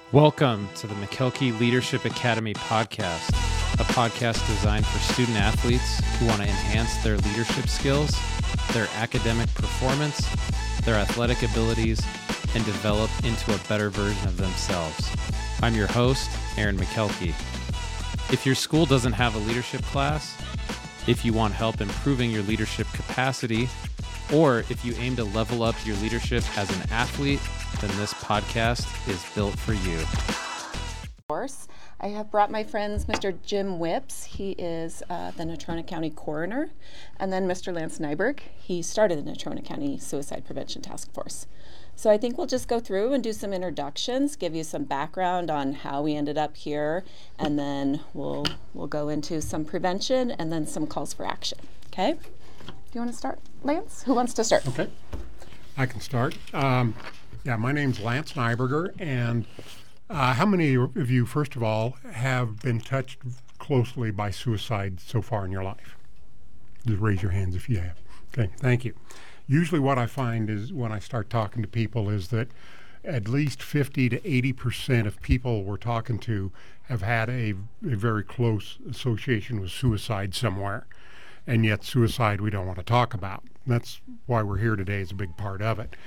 Welcome to the McKelkey Leadership Academy podcast, a podcast designed for student athletes who want to enhance their leadership skills, their academic performance, their athletic abilities, and develop into a better version of themselves. I'm your host, Aaron McKelkey. If your school doesn't have a leadership class, if you want help improving your leadership capacity, or if you aim to level up your leadership as an athlete, then this podcast is built for you. Of course, I have brought my friends Mr. Jim Whips. He is the Natrona County Coroner, and then Mr. Lance Nyberg. He started the Natrona County Suicide Prevention Task Force. So I think we'll just go through and do some introductions, give you some background on how we ended up here, and then we'll go into some prevention and then some calls for action. Okay? Do you want to start, Lance? Who wants to start? Okay, I can start. My name's Lance Nyberger, and how many of you, first of all, have been touched closely by suicide so far in your life? Just raise your hands if you have. Okay, thank you. Usually what I find is when I start talking to people is that at least 50 to 80% of people we're talking to have had a very close association with suicide somewhere. And yet suicide we don't want to talk about. That's why we're here today, is a big part of it.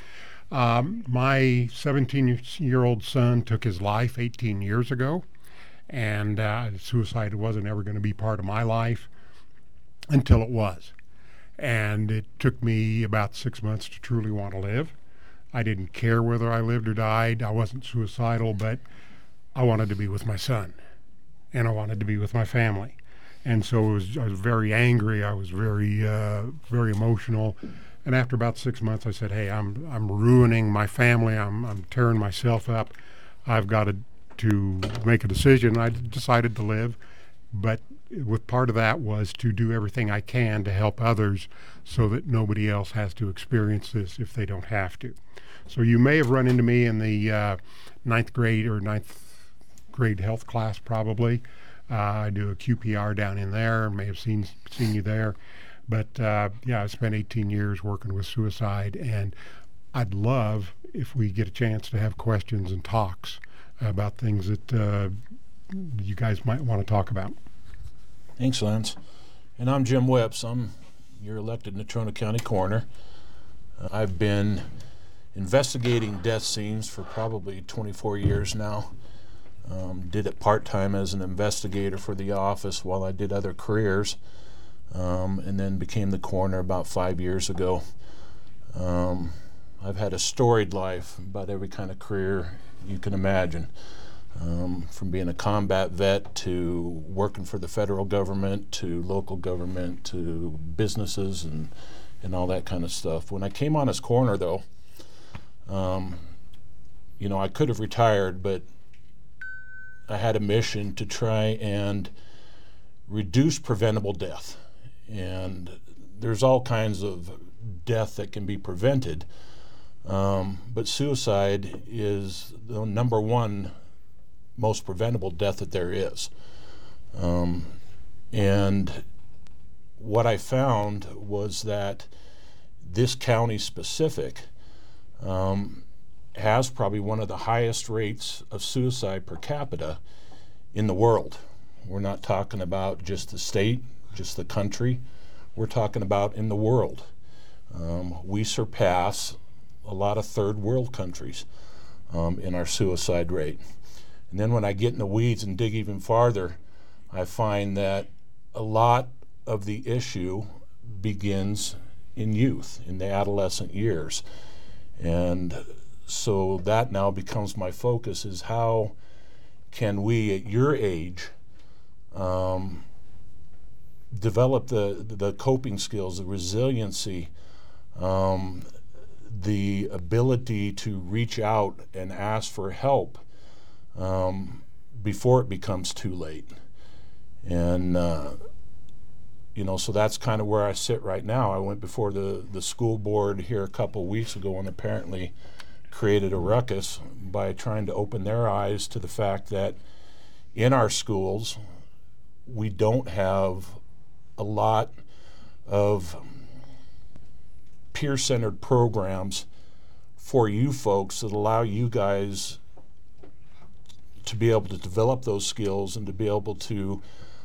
My 17-year-old son took his life 18 years ago, and suicide wasn't ever going to be part of my life until it was. And it took me about 6 months to truly want to live. I didn't care whether I lived or died. I wasn't suicidal, but I wanted to be with my son, and I wanted to be with my family. And so I was very angry. I was very emotional. And after about 6 months, I said, "Hey, I'm ruining my family. I'm tearing myself up. I've got to make a decision." I decided to live, but with part of that was to do everything I can to help others so that nobody else has to experience this if they don't have to. So you may have run into me in the ninth grade health class, probably. I do a QPR down in there. May have seen you there. But I spent 18 years working with suicide, and I'd love if we get a chance to have questions and talks about things that you guys might want to talk about. Thanks, Lance. And I'm Jim Whips. I'm your elected Natrona County Coroner. I've been investigating death scenes for probably 24 years now. Did it part-time as an investigator for the office while I did other careers, and then became the coroner about 5 years ago. I've had a storied life, about every kind of career you can imagine, from being a combat vet to working for the federal government to local government to businesses and all that kind of stuff. When I came on as coroner, though, I could have retired, but I had a mission to try and reduce preventable death. And there's all kinds of death that can be prevented, but suicide is the number one most preventable death that there is. And what I found was that this county specific has probably one of the highest rates of suicide per capita in the world. We're not talking about just the state, just the country. We're talking about in the world. We surpass a lot of third world countries in our suicide rate. And then when I get in the weeds and dig even farther, I find that a lot of the issue begins in youth, in the adolescent years. And so that now becomes my focus, is how can we at your age develop the coping skills, the resiliency, the ability to reach out and ask for help before it becomes too late. And so that's kind of where I sit right now. I went before the school board here a couple weeks ago and apparently created a ruckus by trying to open their eyes to the fact that in our schools we don't have a lot of peer-centered programs for you folks that allow you guys to be able to develop those skills and to be able to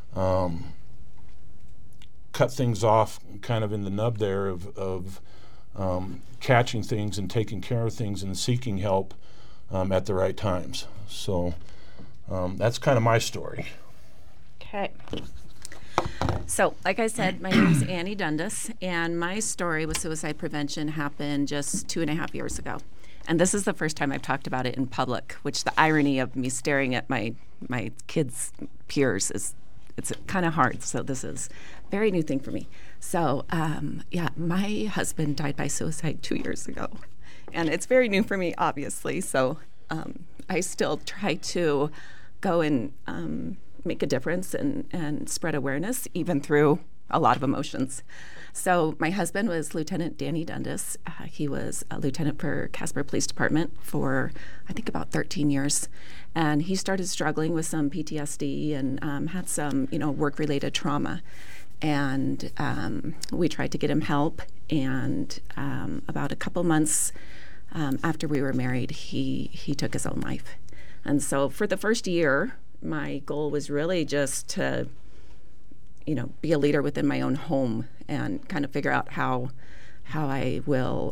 cut things off kind of in the nub there of catching things and taking care of things and seeking help at the right times. So that's kind of my story. Okay. So, like I said, my name is Annie Dundas, and my story with suicide prevention happened just 2.5 years ago. And this is the first time I've talked about it in public, which the irony of me staring at my kids' peers it's kind of hard. So this is a very new thing for me. So, my husband died by suicide 2 years ago. And it's very new for me, obviously. So I still try to go and make a difference and spread awareness, even through a lot of emotions. So my husband was Lieutenant Danny Dundas. He was a lieutenant for Casper Police Department for, I think, about 13 years. And he started struggling with some PTSD and had some, work-related trauma. And we tried to get him help. And about a couple months after we were married, he took his own life. And so for the first year, my goal was really just to, be a leader within my own home and kind of figure out how I will,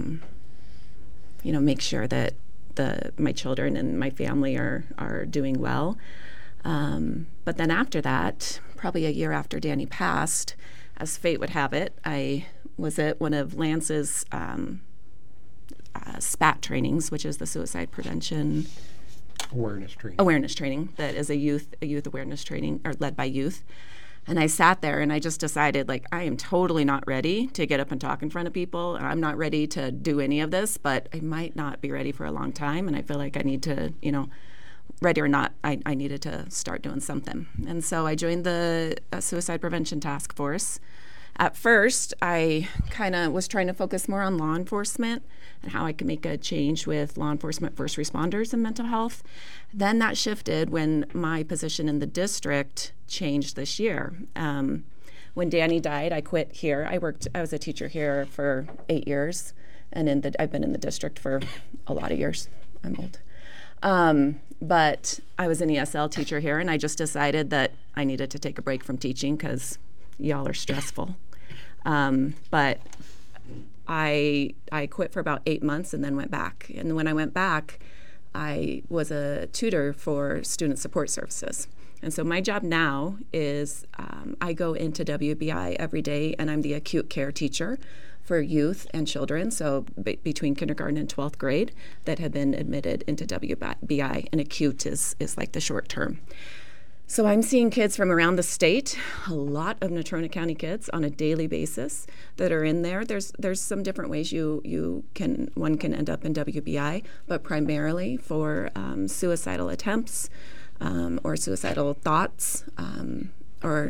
make sure that my children and my family are doing well. But then after that, probably a year after Danny passed, as fate would have it, I was at one of Lance's SPAT trainings, which is the suicide prevention awareness training that is a youth awareness training, or led by youth. And I sat there and I just decided, I am totally not ready to get up and talk in front of people. I'm not ready to do any of this, but I might not be ready for a long time. And I feel like I need to, ready or not, I needed to start doing something. And so I joined the Suicide Prevention Task Force. At first, I kind of was trying to focus more on law enforcement and how I could make a change with law enforcement, first responders, and mental health. Then that shifted when my position in the district changed this year. When Danny died, I quit here. I was a teacher here for 8 years, and I've been in the district for a lot of years. I'm old. But I was an ESL teacher here, and I just decided that I needed to take a break from teaching because y'all are stressful. But I quit for about 8 months and then went back. And when I went back, I was a tutor for student support services. And so my job now is I go into WBI every day, and I'm the acute care teacher for youth and children, so between kindergarten and 12th grade, that have been admitted into WBI, and acute is like the short term. So I'm seeing kids from around the state, a lot of Natrona County kids on a daily basis that are in there. There's some different ways one can end up in WBI, but primarily for suicidal attempts or suicidal thoughts, or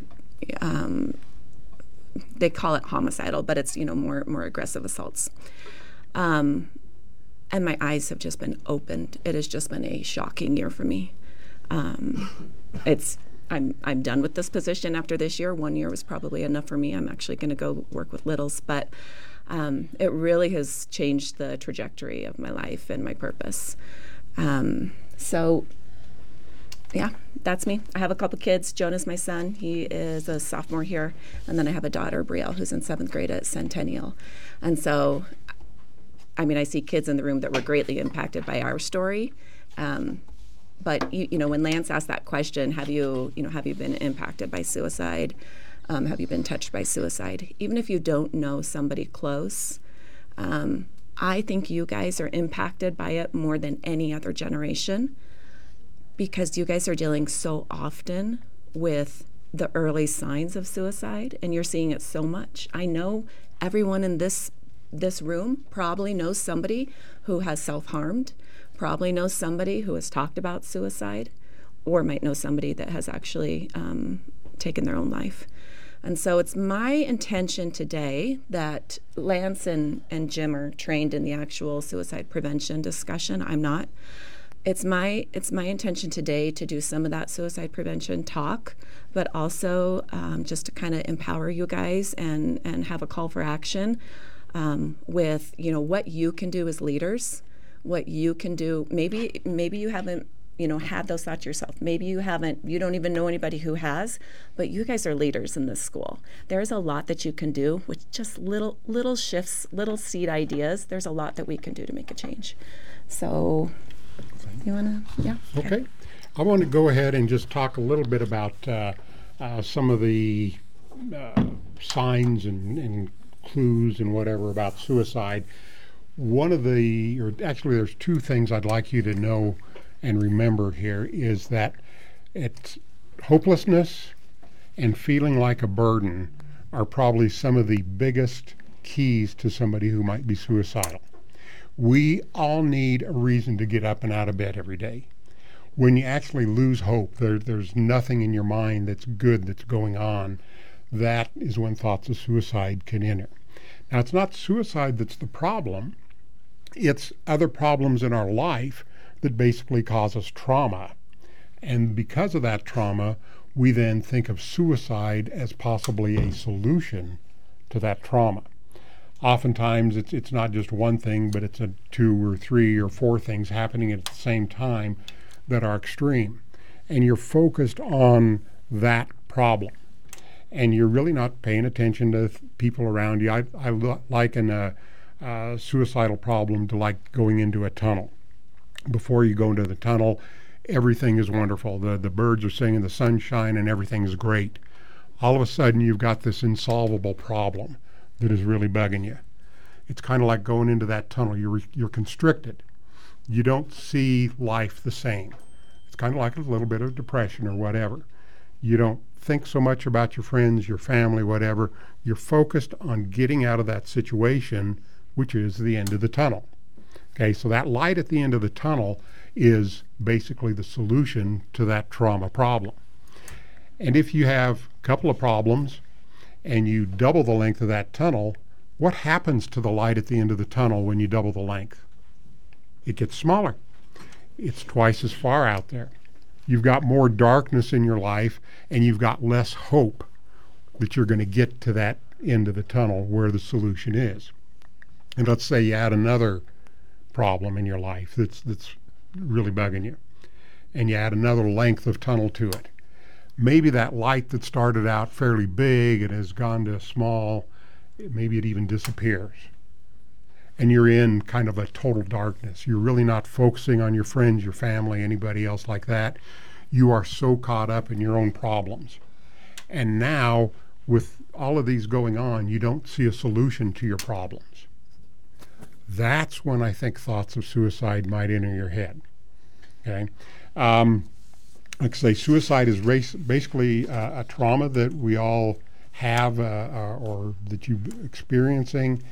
they call it homicidal, but it's more aggressive assaults. And my eyes have just been opened. It has just been a shocking year for me. I'm done with this position after this year. 1 year was probably enough for me. I'm actually going to go work with littles, but it really has changed the trajectory of my life and my purpose. So yeah, that's me. I have a couple kids. Jonah's my son. He is a sophomore here. And then I have a daughter, Brielle, who's in 7th grade at Centennial. And so, I see kids in the room that were greatly impacted by our story. But when Lance asked that question, have you been impacted by suicide? Have you been touched by suicide? Even if you don't know somebody close, I think you guys are impacted by it more than any other generation, because you guys are dealing so often with the early signs of suicide, and you're seeing it so much. I know everyone in this room probably knows somebody who has self-harmed, probably knows somebody who has talked about suicide, or might know somebody that has actually taken their own life. And so it's my intention today that Lance and Jim are trained in the actual suicide prevention discussion. I'm not. It's my intention today to do some of that suicide prevention talk, but also just to kind of empower you guys and have a call for action with what you can do as leaders, what you can do. Maybe you haven't had those thoughts yourself. Maybe you don't even know anybody who has, but you guys are leaders in this school. There's a lot that you can do with just little shifts, little seed ideas. There's a lot that we can do to make a change. So, you want to, yeah? Okay. I want to go ahead and just talk a little bit about some of the signs and clues and whatever about suicide. There's two things I'd like you to know and remember here is that it's hopelessness and feeling like a burden are probably some of the biggest keys to somebody who might be suicidal. We all need a reason to get up and out of bed every day. When you actually lose hope, there's nothing in your mind that's good that's going on, that is when thoughts of suicide can enter. Now, it's not suicide that's the problem. It's other problems in our life that basically cause us trauma. And because of that trauma, we then think of suicide as possibly a solution to that trauma. Oftentimes, it's not just one thing, but it's 2 or 3 or 4 things happening at the same time that are extreme. And you're focused on that problem. And you're really not paying attention to people around you. I liken a suicidal problem to like going into a tunnel. Before you go into the tunnel, everything is wonderful. The birds are singing, the sun's shining, and everything is great. All of a sudden, you've got this insolvable problem that is really bugging you. It's kind of like going into that tunnel. You're constricted. You don't see life the same. It's kind of like a little bit of depression or whatever. You don't think so much about your friends, your family, whatever. You're focused on getting out of that situation, which is the end of the tunnel. Okay, so that light at the end of the tunnel is basically the solution to that trauma problem. And if you have a couple of problems and you double the length of that tunnel, what happens to the light at the end of the tunnel when you double the length? It gets smaller. It's twice as far out there. You've got more darkness in your life, and you've got less hope that you're going to get to that end of the tunnel where the solution is. And let's say you add another problem in your life that's really bugging you, and you add another length of tunnel to it. Maybe that light that started out fairly big and has gone to small, maybe it even disappears. And you're in kind of a total darkness. You're really not focusing on your friends, your family, anybody else like that. You are so caught up in your own problems. And now, with all of these going on, you don't see a solution to your problems. That's when I think thoughts of suicide might enter your head. Okay, like I say, suicide is basically a trauma that we all have or that you're experiencing.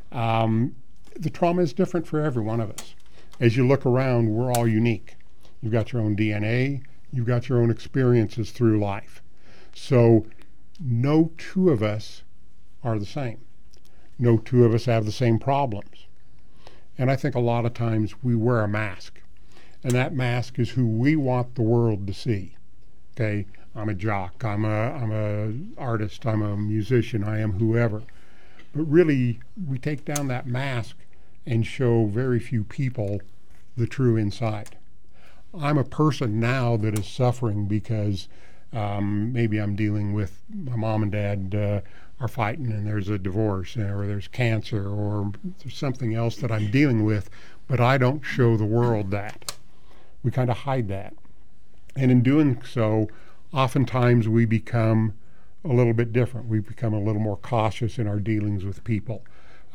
The trauma is different for every one of us. As you look around, we're all unique. You've got your own DNA. You've got your own experiences through life. So no two of us are the same. No two of us have the same problems. And I think a lot of times we wear a mask. And that mask is who we want the world to see. Okay, I'm a jock, I'm a artist, I'm a musician, I am whoever. But really, we take down that mask and show very few people the true inside. I'm a person now that is suffering because maybe I'm dealing with my mom and dad are fighting and there's a divorce or there's cancer or there's something else that I'm dealing with, but I don't show the world that. We kind of hide that. And in doing so, oftentimes we become a little bit different. We become a little more cautious in our dealings with people.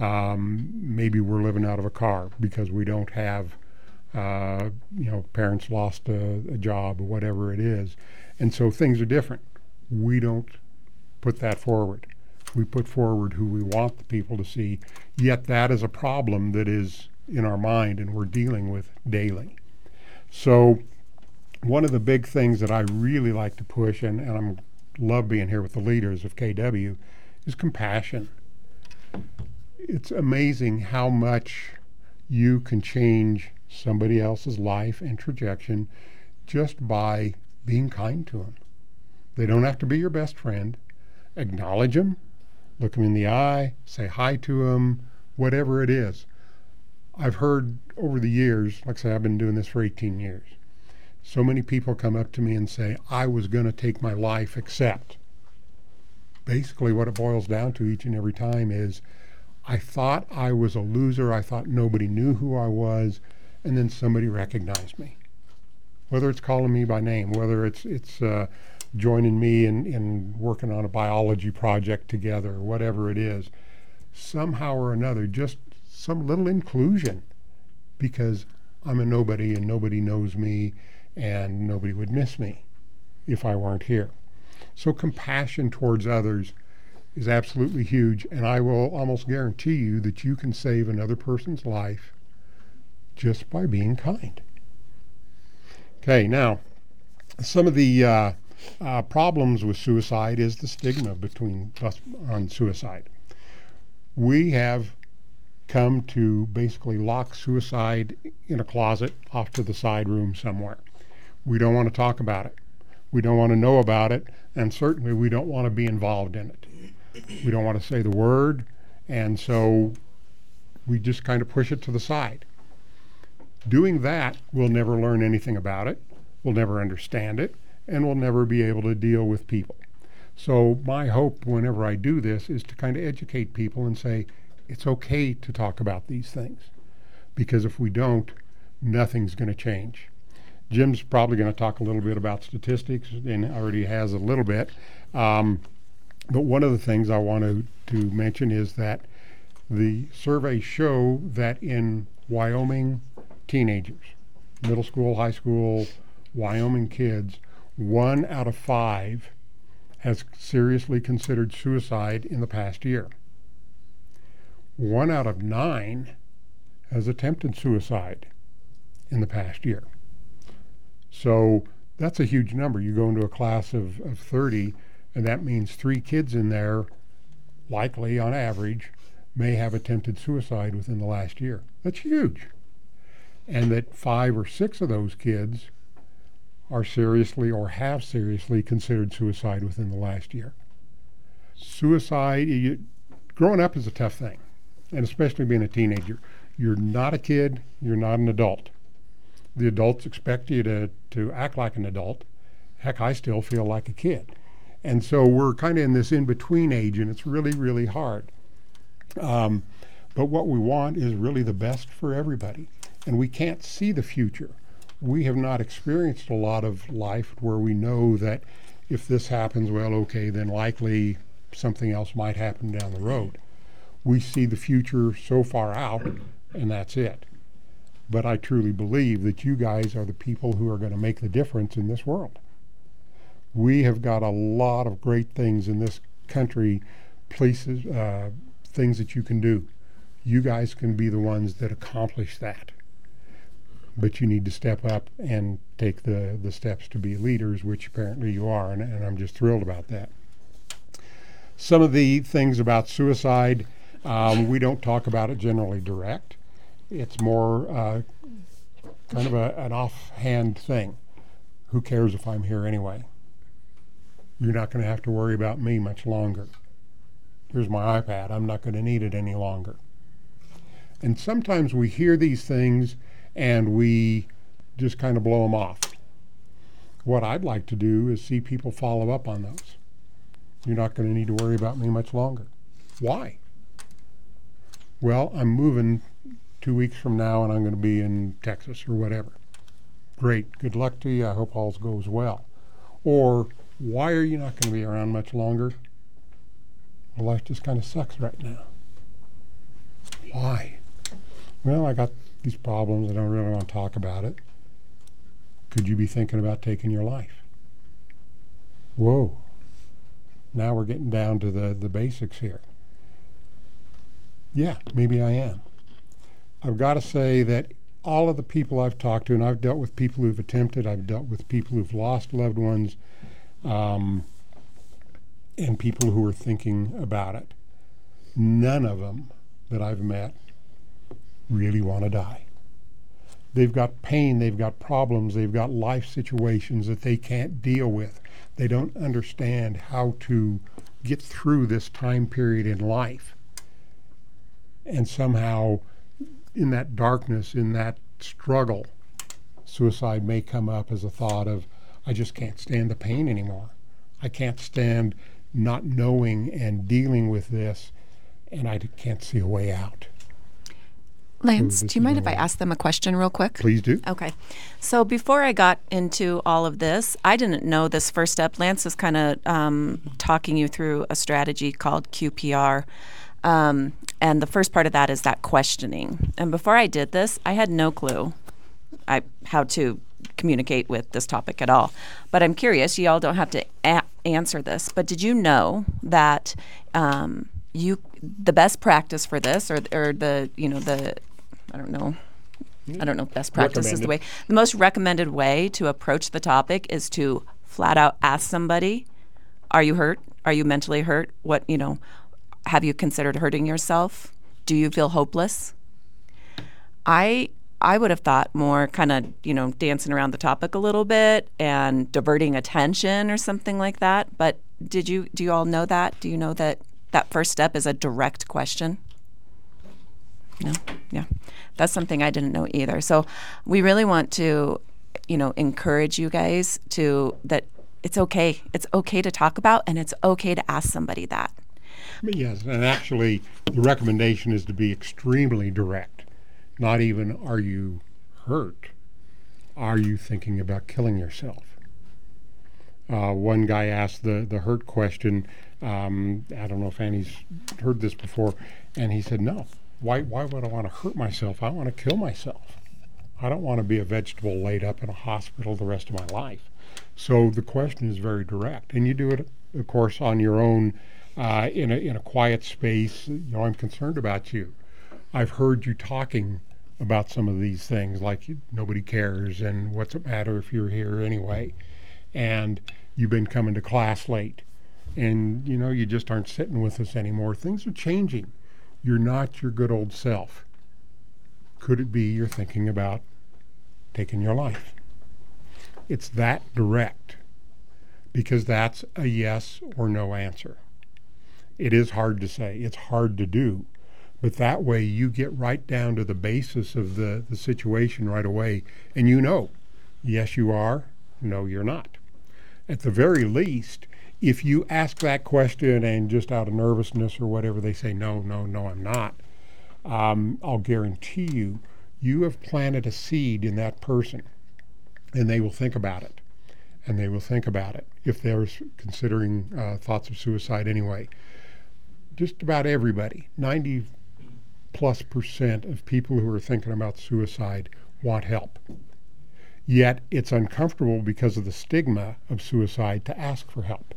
Maybe we're living out of a car because we don't have, parents lost a job or whatever it is. And so things are different. We don't put that forward. We put forward who we want the people to see, yet that is a problem that is in our mind and we're dealing with daily. So one of the big things that I really like to push, and I love being here with the leaders of KW, is compassion. It's amazing how much you can change somebody else's life and trajectory just by being kind to them. They don't have to be your best friend. Acknowledge them, look them in the eye, say hi to them, whatever it is. I've heard over the years, like I say, I've been doing this for 18 years. So many people come up to me and say, I was going to take my life, except. Basically what it boils down to each and every time is, I thought I was a loser, I thought nobody knew who I was, and then somebody recognized me. Whether it's calling me by name, whether it's joining me in working on a biology project together, or whatever it is, somehow or another, just some little inclusion, because I'm a nobody and nobody knows me and nobody would miss me if I weren't here. So compassion towards others is absolutely huge, and I will almost guarantee you that you can save another person's life just by being kind. Okay, now, some of the problems with suicide is the stigma between us on suicide. We have come to basically lock suicide in a closet off to the side room somewhere. We don't want to talk about it. We don't want to know about it, and certainly we don't want to be involved in it. We don't want to say the word, and so we just kind of push it to the side. Doing that, we'll never learn anything about it, we'll never understand it, and we'll never be able to deal with people. So my hope whenever I do this is to kind of educate people and say, it's okay to talk about these things, because if we don't, nothing's going to change. Jim's probably going to talk a little bit about statistics, and already has a little bit. But one of the things I want to mention is that the surveys show that in Wyoming teenagers, middle school, high school, Wyoming kids, 1 out of 5 has seriously considered suicide in the past year. 1 out of 9 has attempted suicide in the past year. So that's a huge number. You go into a class of 30, and that means 3 kids in there, likely on average, may have attempted suicide within the last year. That's huge. And that 5 or 6 of those kids are seriously or have seriously considered suicide within the last year. Suicide, growing up is a tough thing, and especially being a teenager. You're not a kid, you're not an adult. The adults expect you to act like an adult. Heck, I still feel like a kid. And so we're kind of in this in-between age, and it's really, really hard. But what we want is really the best for everybody. And we can't see the future. We have not experienced a lot of life where we know that if this happens, well, okay, then likely something else might happen down the road. We see the future so far out, and that's it. But I truly believe that you guys are the people who are going to make the difference in this world. We have got a lot of great things in this country, places, things that you can do. You guys can be the ones that accomplish that. But you need to step up and take the steps to be leaders, which apparently you are, and I'm just thrilled about that. Some of the things about suicide, we don't talk about it generally direct. It's more kind of an offhand thing. Who cares if I'm here anyway? You're not going to have to worry about me much longer. Here's my iPad. I'm not going to need it any longer. And sometimes we hear these things and we just kind of blow them off. What I'd like to do is see people follow up on those. You're not going to need to worry about me much longer. Why? Well, I'm moving 2 weeks from now and I'm going to be in Texas or whatever. Great. Good luck to you. I hope all goes well. Or, why are you not going to be around much longer? Well, life just kind of sucks right now. Why? Well, I got these problems. I don't really want to talk about it. Could you be thinking about taking your life? Whoa. Now we're getting down to the basics here. Yeah, maybe I am. I've got to say that all of the people I've talked to, and I've dealt with people who've attempted, I've dealt with people who've lost loved ones, and people who are thinking about it. None of them that I've met really want to die. They've got pain, they've got problems, they've got life situations that they can't deal with. They don't understand how to get through this time period in life. And somehow, in that darkness, in that struggle, Suicide may come up as a thought of, I just can't stand the pain anymore. I can't stand not knowing and dealing with this, and I can't see a way out. Lance, do you mind if I ask them a question real quick? Please do. Okay. So before I got into all of this, I didn't know this first step. Lance is kind of talking you through a strategy called QPR. And the first part of that is that questioning. And before I did this, I had no clue how to communicate with this topic at all. But I'm curious, you all don't have to answer this, but did you know that the best practice for this, or the I don't know if best practice is the way. The most recommended way to approach the topic is to flat out ask somebody, are you hurt? Are you mentally hurt? Have you considered hurting yourself? Do you feel hopeless? I would have thought more kind of, dancing around the topic a little bit and diverting attention or something like that. But do you all know that? Do you know that first step is a direct question? No? Yeah. That's something I didn't know either. So we really want to, encourage you guys that it's okay. It's okay to talk about, and it's okay to ask somebody that. Yes, and actually the recommendation is to be extremely direct. Not even, are you hurt? Are you thinking about killing yourself? One guy asked the hurt question. I don't know if Annie's heard this before, and he said, no. Why would I want to hurt myself? I want to kill myself. I don't want to be a vegetable laid up in a hospital the rest of my life. So the question is very direct, and you do it, of course, on your own, in a quiet space. I'm concerned about you. I've heard you talking about some of these things, like nobody cares, and what's it matter if you're here anyway? And you've been coming to class late, and you just aren't sitting with us anymore. Things are changing. You're not your good old self. Could it be you're thinking about taking your life? It's that direct, because that's a yes or no answer. It is hard to say. It's hard to do. But that way you get right down to the basis of the situation right away, and yes you are, no you're not. At the very least, if you ask that question and just out of nervousness or whatever they say, no, I'm not, I'll guarantee you have planted a seed in that person, and they will think about it. And they will think about it if they're considering thoughts of suicide anyway. Just about everybody, 90+% of people who are thinking about suicide want help. Yet it's uncomfortable because of the stigma of suicide to ask for help.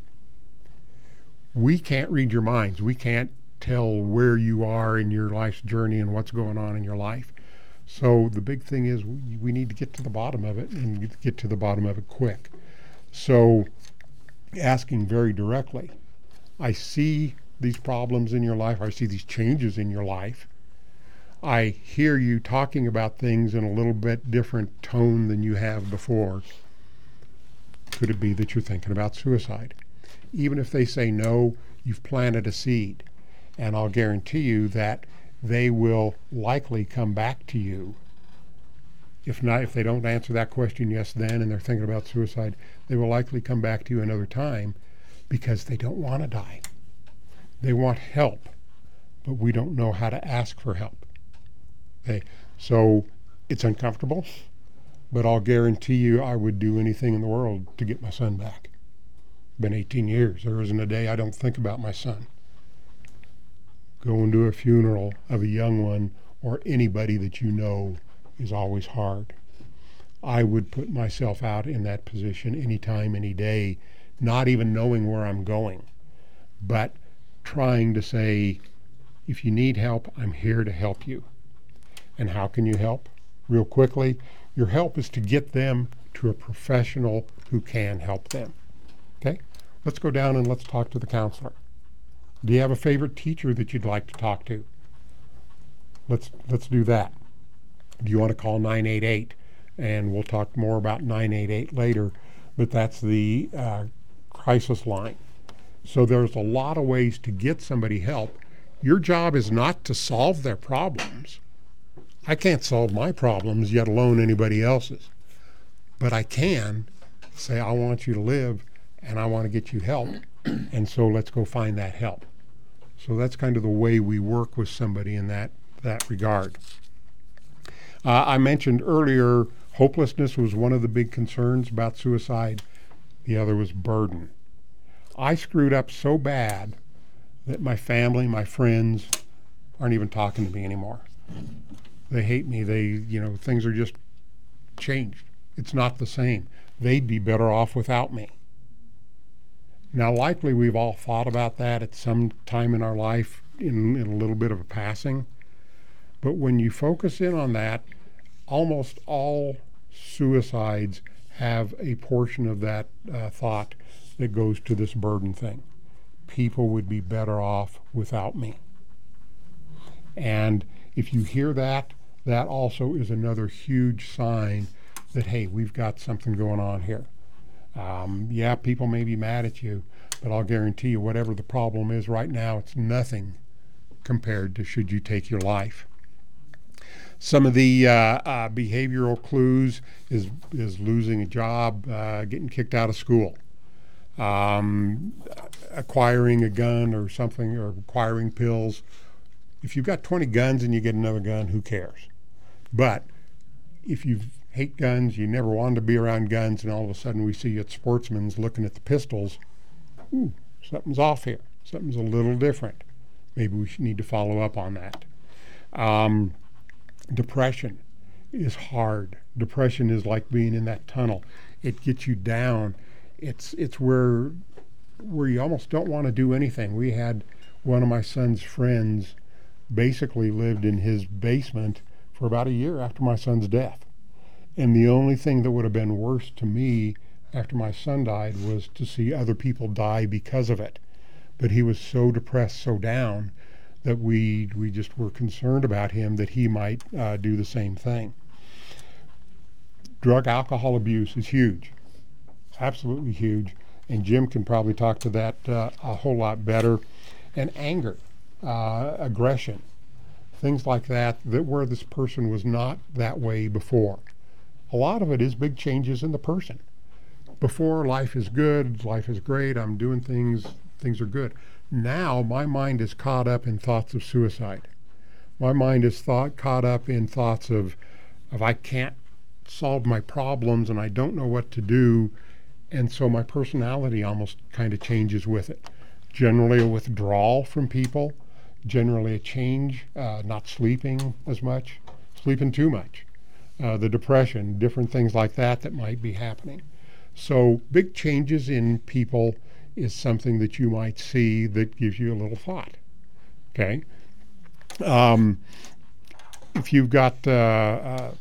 We can't read your minds. We can't tell where you are in your life's journey and what's going on in your life. So the big thing is we need to get to the bottom of it, and get to the bottom of it quick. So asking very directly, I see these problems in your life. I see these changes in your life. I hear you talking about things in a little bit different tone than you have before. Could it be that you're thinking about suicide? Even if they say no, you've planted a seed. And I'll guarantee you that they will likely come back to you. If they don't answer that question yes then, and they're thinking about suicide, they will likely come back to you another time, because they don't want to die. They want help, but we don't know how to ask for help. Okay, so it's uncomfortable, but I'll guarantee you I would do anything in the world to get my son back. Been 18 years. There isn't a day I don't think about my son. Going to a funeral of a young one or anybody that is always hard. I would put myself out in that position anytime, any day, not even knowing where I'm going, but trying to say, if you need help, I'm here to help you. And how can you help? Real quickly, your help is to get them to a professional who can help them. Okay? Let's go down and let's talk to the counselor. Do you have a favorite teacher that you'd like to talk to? Let's do that. Do you want to call 988? And we'll talk more about 988 later, but that's the crisis line. So there's a lot of ways to get somebody help. Your job is not to solve their problems. I can't solve my problems, yet alone anybody else's. but I can say, I want you to live and I want to get you help. And so let's go find that help. So that's kind of the way we work with somebody in that regard. I mentioned earlier, hopelessness was one of the big concerns about suicide. The other was burden. I screwed up so bad that my family, my friends aren't even talking to me anymore. They hate me. Things are just changed. It's not the same. They'd be better off without me. Now, likely we've all thought about that at some time in our life in a little bit of a passing. But when you focus in on that, almost all suicides have a portion of that thought that goes to this burden thing. People would be better off without me. And if you hear that, that also is another huge sign that, hey, we've got something going on here. Yeah, people may be mad at you, but I'll guarantee you whatever the problem is right now, it's nothing compared to should you take your life. Some of the behavioral clues is losing a job, getting kicked out of school, acquiring a gun or something, or acquiring pills. If you've got 20 guns and you get another gun, who cares? But if you hate guns, you never wanted to be around guns, and all of a sudden we see you at Sportsman's looking at the pistols, something's off here. Something's a little different. Maybe we need to follow up on that. Depression is hard. Depression is like being in that tunnel. It gets you down. It's where you almost don't want to do anything. We had one of my son's friends basically lived in his basement for about a year after my son's death. And the only thing that would have been worse to me after my son died was to see other people die because of it. But he was so depressed, so down, that we just were concerned about him that he might do the same thing. Drug alcohol abuse is huge, absolutely huge, and Jim can probably talk to that a whole lot better. And anger, aggression, things like that where this person was not that way before. A lot of it is big changes in the person. Before, life is good, life is great, I'm doing things are good. Now my mind is caught up in thoughts of suicide. My mind is caught up in thoughts of I can't solve my problems and I don't know what to do, and so my personality almost kind of changes with it. Generally a withdrawal from people, generally a change, not sleeping as much, sleeping too much, the depression, different things like that might be happening. So big changes in people is something that you might see that gives you a little thought. Okay. If you've got a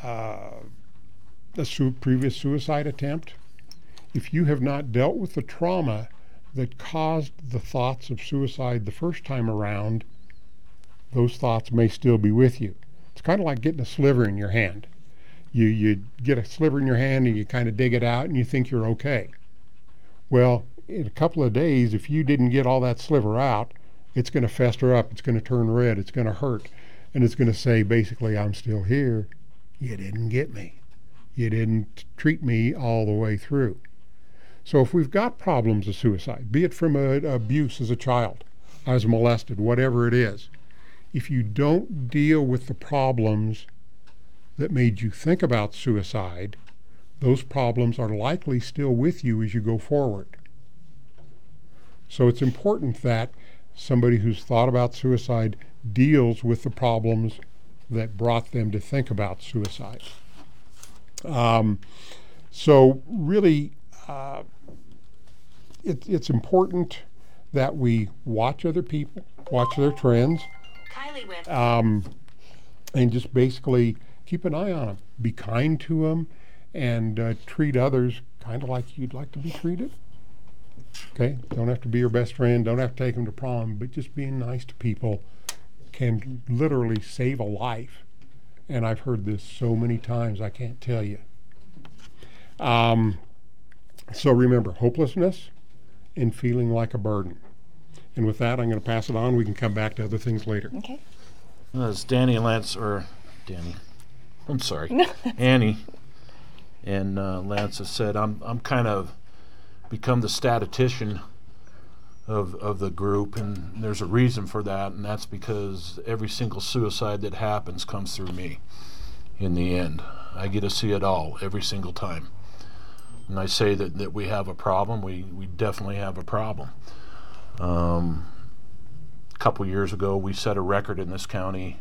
previous suicide attempt, if you have not dealt with the trauma that caused the thoughts of suicide the first time around, those thoughts may still be with you. It's kind of like getting a sliver in your hand. You get a sliver in your hand and you kind of dig it out and you think you're okay. Well, in a couple of days, if you didn't get all that sliver out, it's going to fester up, it's going to turn red, it's going to hurt, and it's going to say basically, I'm still here. You didn't get me. You didn't treat me all the way through. So if we've got problems of suicide, be it from abuse as a child, I was molested, whatever it is, if you don't deal with the problems that made you think about suicide, those problems are likely still with you as you go forward. So it's important that somebody who's thought about suicide deals with the problems that brought them to think about suicide. So really, it's important that we watch other people, watch their trends, and just basically keep an eye on them. Be kind to them, and treat others kind of like you'd like to be treated. Okay, don't have to be your best friend, don't have to take them to prom, but just being nice to people can literally save a life. And I've heard this so many times, I can't tell you. So remember, hopelessness and feeling like a burden. And with that, I'm going to pass it on. We can come back to other things later. Okay. As Danny and Lance, or Danny, I'm sorry, Annie And Lance has said, I'm kind of become the statistician of the group, and there's a reason for that, and that's because every single suicide that happens comes through me in the end. I get to see it all every single time. And I say that we have a problem. We definitely have a problem. A couple years ago, we set a record in this county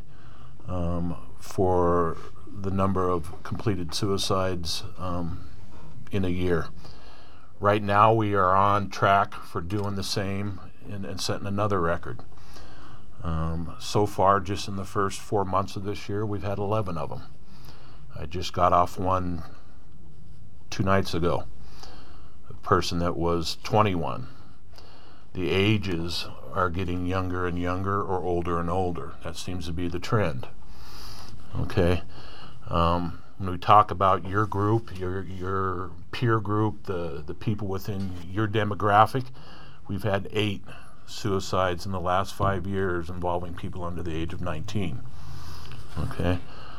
for the number of completed suicides in a year. Right now, we are on track for doing the same and setting another record. So far, just in the first 4 months of this year, we've had 11 of them. I just got off one 2 nights ago, a person that was 21. The ages are getting younger and younger or older and older. That seems to be the trend. Okay. When we talk about your group, your peer group, the people within your demographic, we've had 8 suicides in the last 5 years involving people under the age of 19. Okay.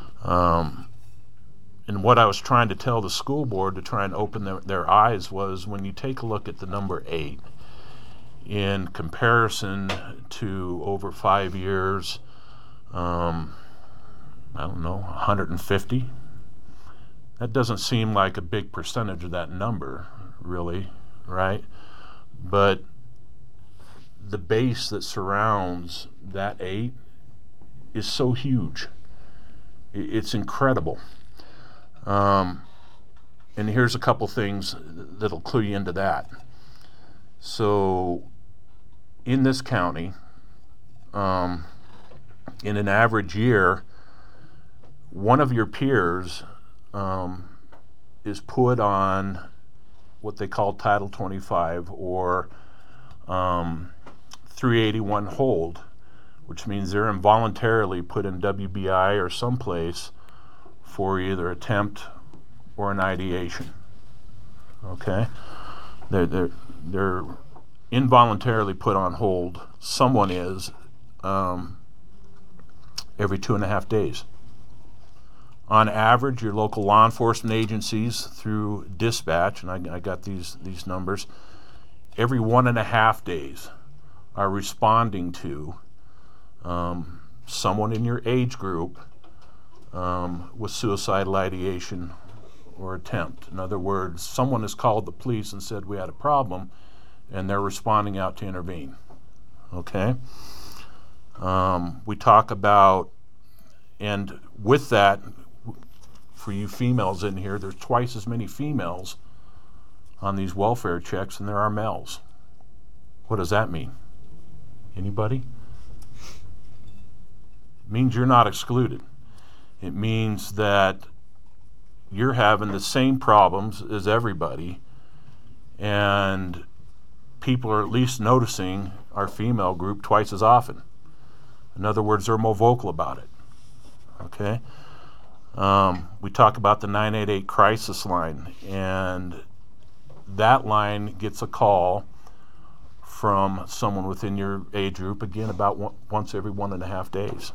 And what I was trying to tell the school board to try and open their eyes was, when you take a look at the number 8 in comparison to over 5 years, I don't know, 150. That doesn't seem like a big percentage of that number, really, right? But the base that surrounds that 8 is so huge. It's incredible. And here's a couple things that'll clue you into that. So in this county, in an average year, one of your peers is put on what they call Title 25 or 381 hold, which means they're involuntarily put in WBI or someplace for either attempt or an ideation. Okay, they're involuntarily put on hold. Someone is every 2.5 days. On average, your local law enforcement agencies through dispatch, and I got these numbers, every 1.5 days are responding to someone in your age group with suicidal ideation or attempt. In other words, someone has called the police and said we had a problem, and they're responding out to intervene. Okay? We talk about, and with that, for you females in here, there's twice as many females on these welfare checks than there are males. What does that mean? Anybody? It means you're not excluded. It means that you're having the same problems as everybody, and people are at least noticing our female group twice as often. In other words, they're more vocal about it. Okay? We talk about the 988 crisis line, and that line gets a call from someone within your age group, again, about once every 1.5 days.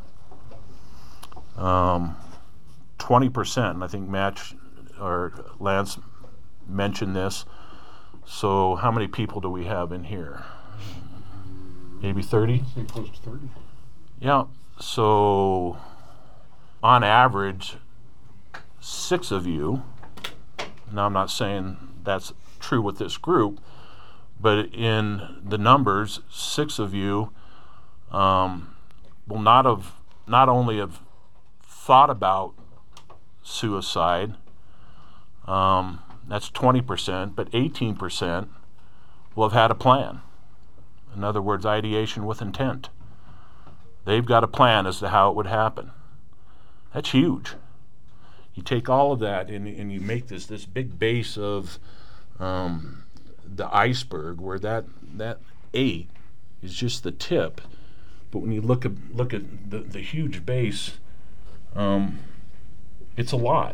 20%, and I think Lance mentioned this. So how many people do we have in here? Maybe 30? I think close to 30. Yeah, so on average, 6 of you, now I'm not saying that's true with this group, but in the numbers, 6 of you will not only have thought about suicide, that's 20%, but 18% will have had a plan. In other words, ideation with intent. They've got a plan as to how it would happen. That's huge. You take all of that and you make this big base of the iceberg, where that 8 is just the tip. But when you look at the huge base, it's a lot.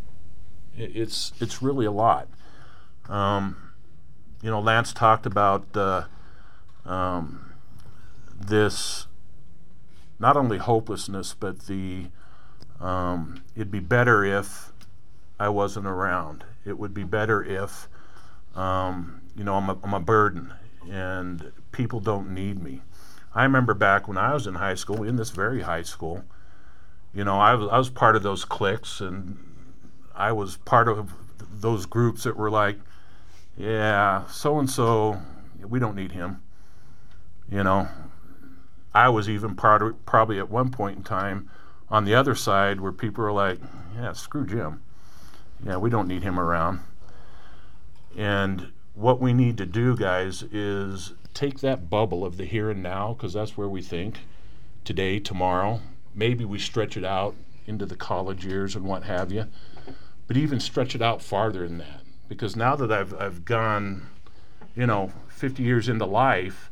It's really a lot. Lance talked about this, not only hopelessness, but the it'd be better if I wasn't around. It would be better if, I'm a burden and people don't need me. I remember back when I was in high school, in this very high school, I was part of those cliques, and I was part of those groups that were like, yeah, so-and-so, we don't need him. I was even probably at one point in time on the other side where people are like, yeah, screw Jim. Yeah, we don't need him around. And what we need to do, guys, is take that bubble of the here and now, because that's where we think today, tomorrow. Maybe we stretch it out into the college years and what have you, but even stretch it out farther than that. Because now that I've gone, 50 years into life,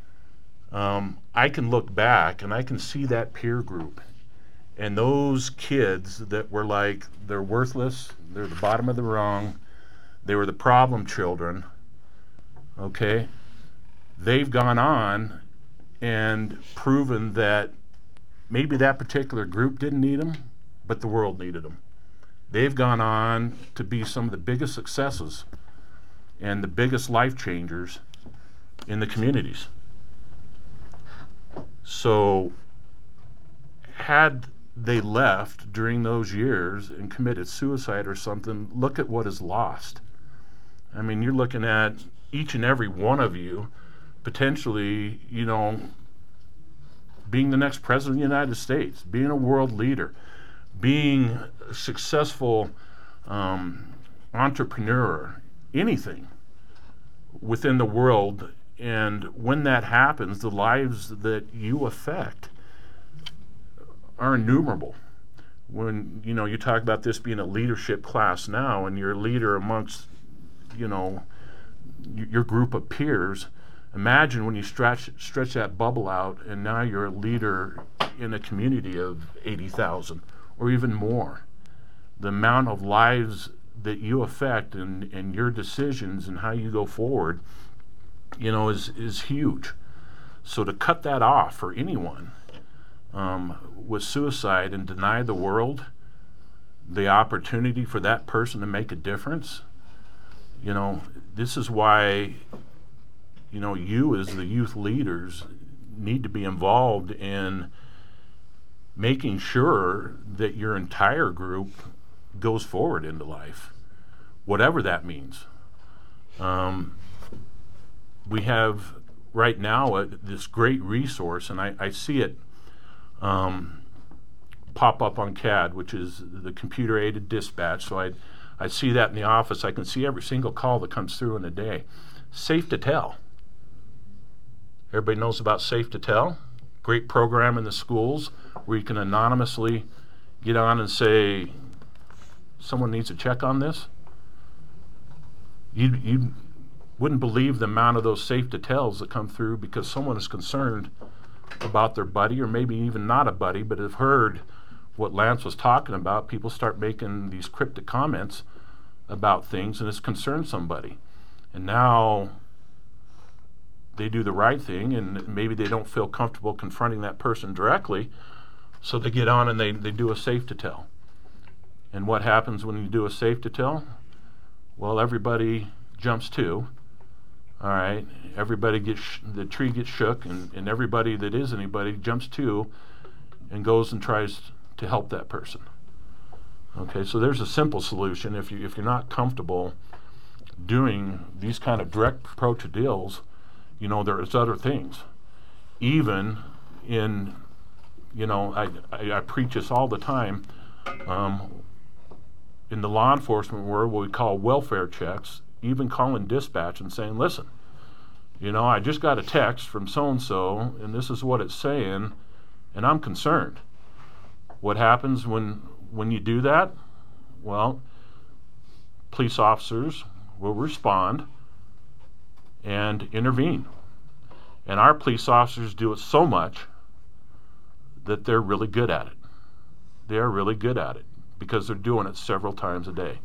I can look back and I can see that peer group and those kids that were like, they're worthless, they're the bottom of the rung, they were the problem children, okay? They've gone on and proven that maybe that particular group didn't need them, but the world needed them. They've gone on to be some of the biggest successes and the biggest life changers in the communities. So had they left during those years and committed suicide or something, look at what is lost. I mean, you're looking at each and every one of you potentially, being the next president of the United States, being a world leader, being a successful entrepreneur, anything within the world. And when that happens, the lives that you affect are innumerable. When you talk about this being a leadership class now, and you're a leader amongst your group of peers, imagine when you stretch that bubble out, and now you're a leader in a community of 80,000 or even more. The amount of lives that you affect and your decisions and how you go forward, is huge. So to cut that off for anyone with suicide and deny the world the opportunity for that person to make a difference, this is why you as the youth leaders need to be involved in making sure that your entire group goes forward into life, whatever that means. We have right now this great resource, and I see it pop up on CAD, which is the computer-aided dispatch. So I see that in the office. I can see every single call that comes through in a day. Safe to Tell. Everybody knows about Safe to Tell. Great program in the schools where you can anonymously get on and say, someone needs to check on this. You wouldn't believe the amount of those Safe to Tells that come through because someone is concerned about their buddy, or maybe even not a buddy, but have heard what Lance was talking about. People start making these cryptic comments about things, and it's concerned somebody. And now they do the right thing, and maybe they don't feel comfortable confronting that person directly, so they get on and they do a Safe to Tell. And what happens when you do a Safe to Tell? Well, everybody jumps to. All right, everybody the tree gets shook, and everybody that is anybody jumps to and goes and tries to help that person. Okay, so there's a simple solution. If you're not comfortable doing these kind of direct approach to deals, there's other things. Even in, I preach this all the time, in the law enforcement world, what we call welfare checks, even calling dispatch and saying, listen, I just got a text from so-and-so, and this is what it's saying, and I'm concerned. What happens when you do that? Well, police officers will respond and intervene. And our police officers do it so much that they're really good at it. They are really good at it because they're doing it several times a day.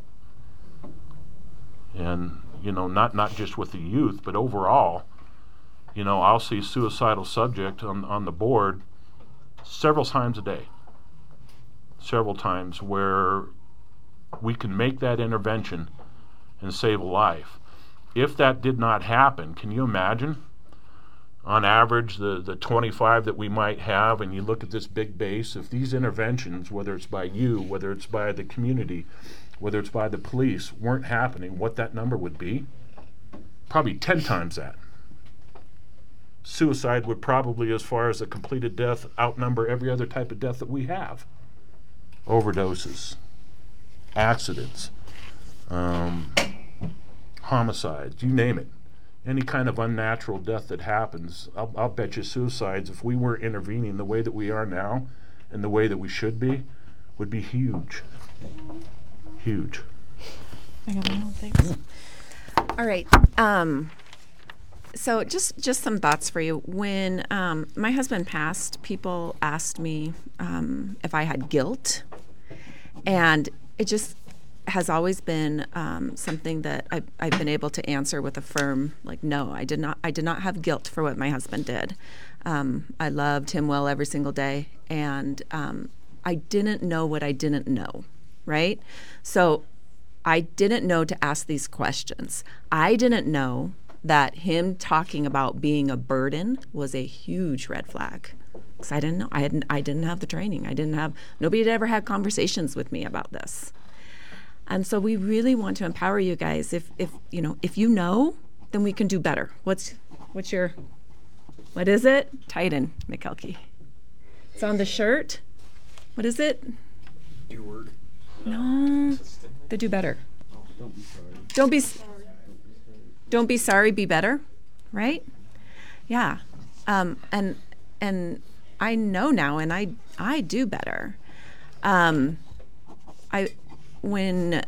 And, not just with the youth, but overall, I'll see suicidal subject on the board several times a day. Several times where we can make that intervention and save a life. If that did not happen, can you imagine? On average, the 25 that we might have, and you look at this big base, if these interventions, whether it's by you, whether it's by the community, whether it's by the police, weren't happening, what that number would be? Probably 10 times that. Suicide would probably, as far as a completed death, outnumber every other type of death that we have. Overdoses, accidents, homicides, you name it. Any kind of unnatural death that happens, I'll bet you suicides, if we weren't intervening the way that we are now and the way that we should be, would be huge. Huge. I got my own things. All right. So just some thoughts for you. When my husband passed, people asked me if I had guilt, and it just has always been something that I've been able to answer with a firm, like, no, I did not have guilt for what my husband did. I loved him well every single day, and I didn't know what I didn't know, right? So I didn't know to ask these questions. I didn't know that him talking about being a burden was a huge red flag. Because I didn't know. I didn't have the training. Nobody had ever had conversations with me about this. And so we really want to empower you guys. If you know, then we can do better. What is it? Titan, McKelkey. It's on the shirt. What is it? Your word. No. The do better. Don't be sorry, be better. Right? Yeah. And I know now, and I do better. When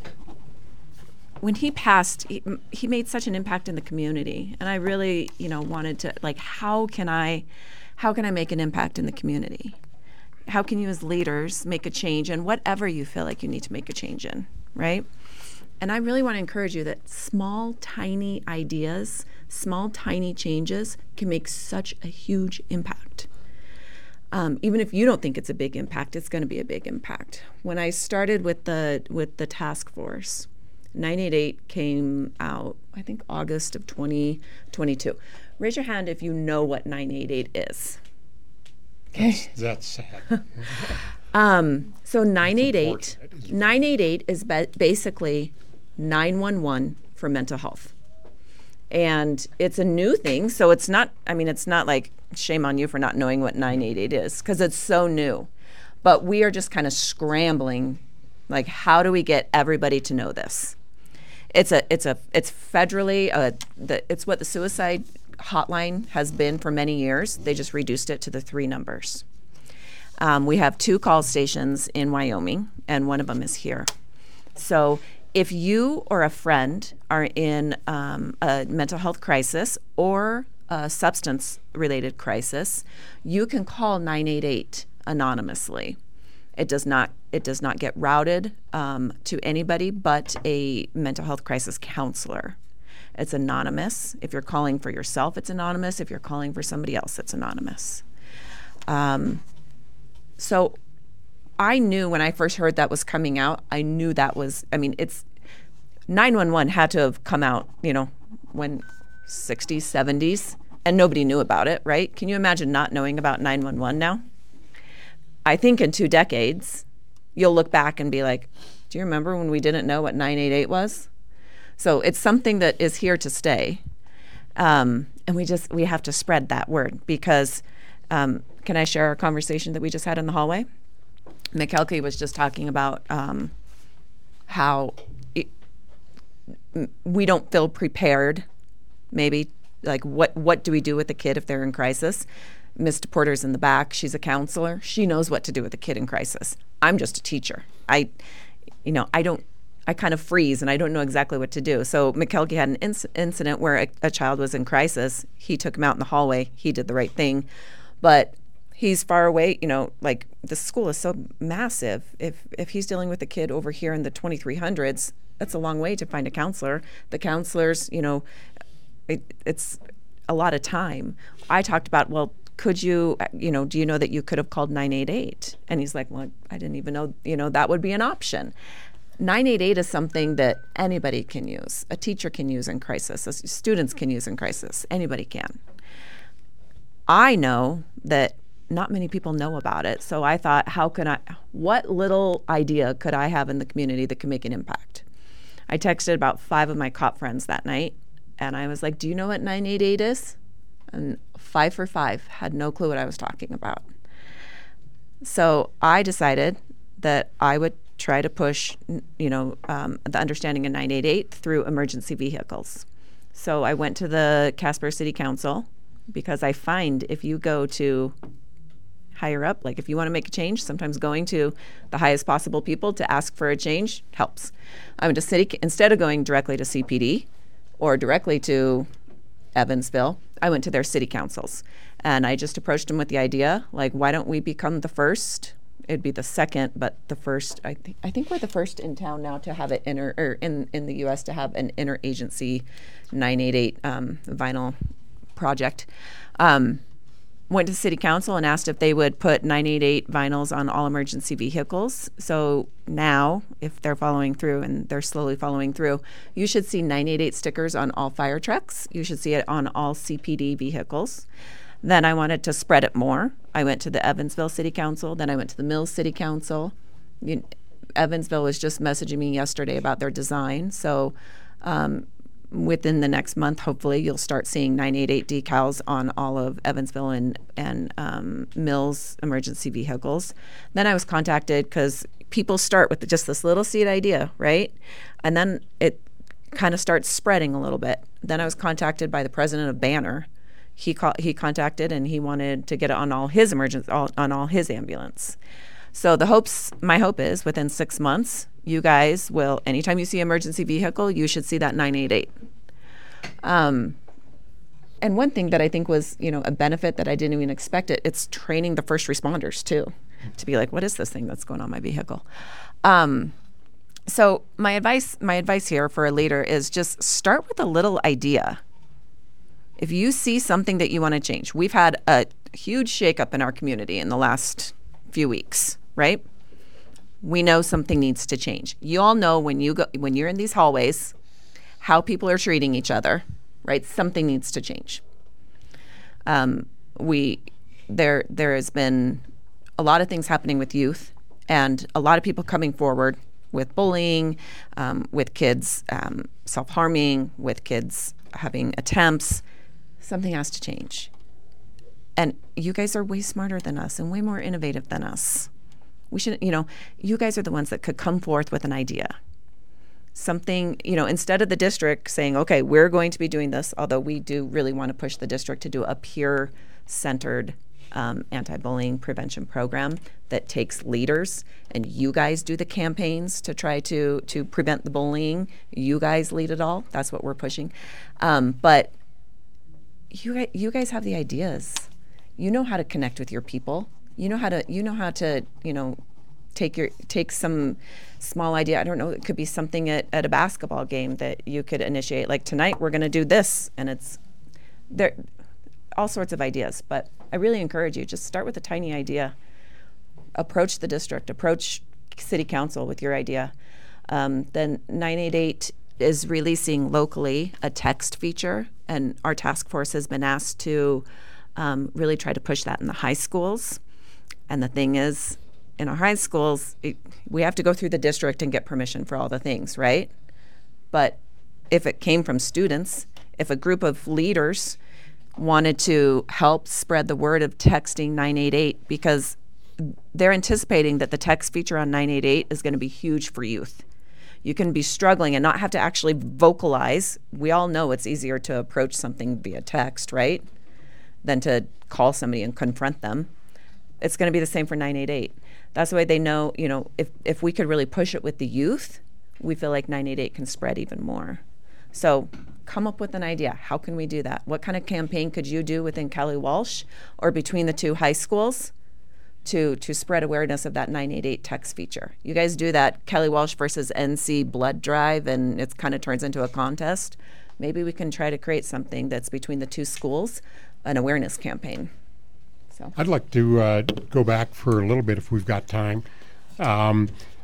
he passed, he made such an impact in the community, and I really, wanted to, like, how can I make an impact in the community? How can you as leaders make a change in whatever you feel like you need to make a change in, right? And I really want to encourage you that small, tiny ideas, small, tiny changes can make such a huge impact. Even if you don't think it's a big impact, it's going to be a big impact. When I started with the task force, 988 came out, I think, August of 2022. Raise your hand if you know what 988 is. Okay. That's sad. So 988 is basically 911 for mental health. And it's a new thing, so it's not like, shame on you for not knowing what 988 is, because it's so new. But we are just kind of scrambling, like, how do we get everybody to know this? It's federally, it's what the suicide hotline has been for many years. They just reduced it to the 3 numbers. We have 2 call stations in Wyoming, and one of them is here. So if you or a friend are in a mental health crisis or a substance-related crisis, you can call 988 anonymously. It does not get routed to anybody but a mental health crisis counselor. It's anonymous. If you're calling for yourself, it's anonymous. If you're calling for somebody else, it's anonymous. So I knew when I first heard that was coming out, I knew that was, it's 911 had to have come out, when 60s, 70s, and nobody knew about it, right? Can you imagine not knowing about 911 now? I think in 2 decades, you'll look back and be like, do you remember when we didn't know what 988 was? So it's something that is here to stay. And we have to spread that word because, can I share our conversation that we just had in the hallway? McKelkey was just talking about how we don't feel prepared, maybe, like what do we do with a kid if they're in crisis? Ms. DePorter's in the back. She's a counselor. She knows what to do with a kid in crisis. I'm just a teacher. I kind of freeze and I don't know exactly what to do. So McKelkey had an incident where a child was in crisis. He took him out in the hallway. He did the right thing. But he's far away, like the school is so massive. If he's dealing with a kid over here in the 2300s, that's a long way to find a counselor. The counselors, it's a lot of time. I talked about, well, could you, do you know that you could have called 988? And he's like, well, I didn't even know, that would be an option. 988 is something that anybody can use. A teacher can use in crisis. Students can use in crisis. Anybody can. I know that not many people know about it. So I thought, what little idea could I have in the community that could make an impact? I texted about 5 of my cop friends that night, and I was like, do you know what 988 is? And 5 for 5 had no clue what I was talking about. So I decided that I would try to push, the understanding of 988 through emergency vehicles. So I went to the Casper City Council, because I find if you go to higher up, like if you want to make a change, sometimes going to the highest possible people to ask for a change helps. I went to city, instead of going directly to CPD or directly to Evansville, I went to their city councils. And I just approached them with the idea, like, why don't we become the first? It'd be the second, but the first. I think we're the first in town now to have it in the U.S. to have an interagency 988 vinyl project. Went to the city council and asked if they would put 988 vinyls on all emergency vehicles. So now, if they're following through, and they're slowly following through, you should see 988 stickers on all fire trucks. You should see it on all CPD vehicles. Then I wanted to spread it more. I went to the Evansville City Council. Then I went to the Mills City Council. Evansville was just messaging me yesterday about their design. So within the next month, hopefully, you'll start seeing 988 decals on all of Evansville and Mills emergency vehicles. Then I was contacted because people start with just this little seed idea, right? And then it kind of starts spreading a little bit. Then I was contacted by the president of Banner. He contacted, and he wanted to get it on all his on all his ambulance. So my hope is within 6 months, you guys will, anytime you see an emergency vehicle, you should see that 988. And one thing that I think was, a benefit that I didn't even expect it's training the first responders too, to be like, what is this thing that's going on my vehicle? So my advice here for a leader is just start with a little idea. If you see something that you want to change, we've had a huge shakeup in our community in the last few weeks, right? We know something needs to change. You all know when you're in these hallways, how people are treating each other, right? Something needs to change. There has been a lot of things happening with youth, and a lot of people coming forward with bullying, with kids self-harming, with kids having attempts. Something has to change. And you guys are way smarter than us and way more innovative than us. We should, you guys are the ones that could come forth with an idea. Something, instead of the district saying, okay, we're going to be doing this, although we do really want to push the district to do a peer-centered anti-bullying prevention program that takes leaders, and you guys do the campaigns to try to prevent the bullying. You guys lead it all. That's what we're pushing. But you guys have the ideas. You know how to connect with your people. You know how to take some small idea. I don't know, it could be something at a basketball game that you could initiate. Like, tonight we're going to do this, and it's there, all sorts of ideas. But I really encourage you, just start with a tiny idea. Approach the district, approach city council with your idea. Then 988 is releasing locally a text feature, and our task force has been asked to really try to push that in the high schools. And the thing is, in our high schools, we have to go through the district and get permission for all the things, right? But if it came from students, if a group of leaders wanted to help spread the word of texting 988, because they're anticipating that the text feature on 988 is going to be huge for youth. You can be struggling and not have to actually vocalize. We all know it's easier to approach something via text, right, than to call somebody and confront them. It's going to be the same for 988. That's the way they know, if we could really push it with the youth, we feel like 988 can spread even more. So come up with an idea. How can we do that? What kind of campaign could you do within Kelly Walsh or between the two high schools to spread awareness of that 988 text feature? You guys do that Kelly Walsh versus NC blood drive, and it kind of turns into a contest. Maybe we can try to create something that's between the two schools, an awareness campaign. So I'd like to go back for a little bit if we've got time.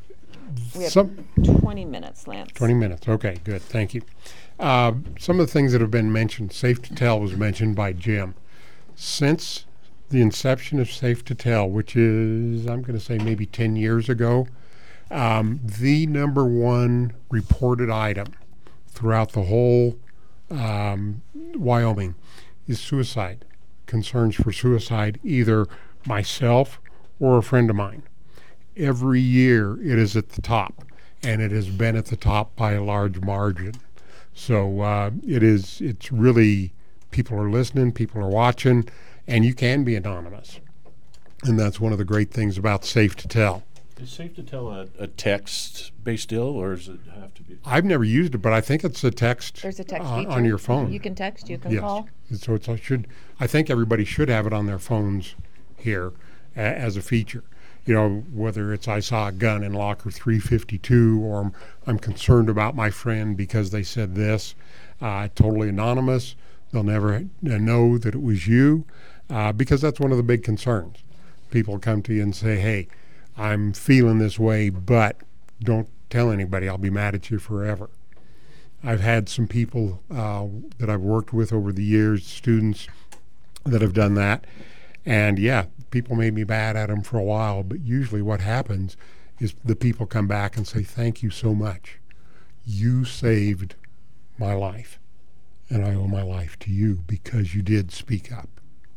We have Some 20 minutes, Lance. 20 minutes. Okay, good. Thank you. Some of the things that have been mentioned, Safe to Tell was mentioned by Jim. Since the inception of Safe to Tell, which is, I'm going to say maybe 10 years ago, the number one reported item throughout the whole Wyoming is suicide, concerns for suicide, either myself or a friend of mine. Every year it is at the top, and it has been at the top by a large margin. So it's really, people are listening, people are watching, and you can be anonymous. And that's one of the great things about Safe to Tell. Is Safe to Tell a text-based deal, or does it have to be? I've never used it, but I think it's a text. There's a text on feature. your phone. You can text, you can Yes. call. So I think everybody should have it on their phones here as a feature. You know, whether it's I saw a gun in locker 352, or I'm concerned about my friend because they said this. Totally anonymous. They'll never know that it was you, because that's one of the big concerns. People come to you and say, hey, I'm feeling this way, but don't tell anybody. I'll be mad at you forever. I've had some people that I've worked with over the years, students that have done that. And yeah, people made me mad at them for a while, but usually what happens is the people come back and say, thank you so much. You saved my life, and I owe my life to you because you did speak up.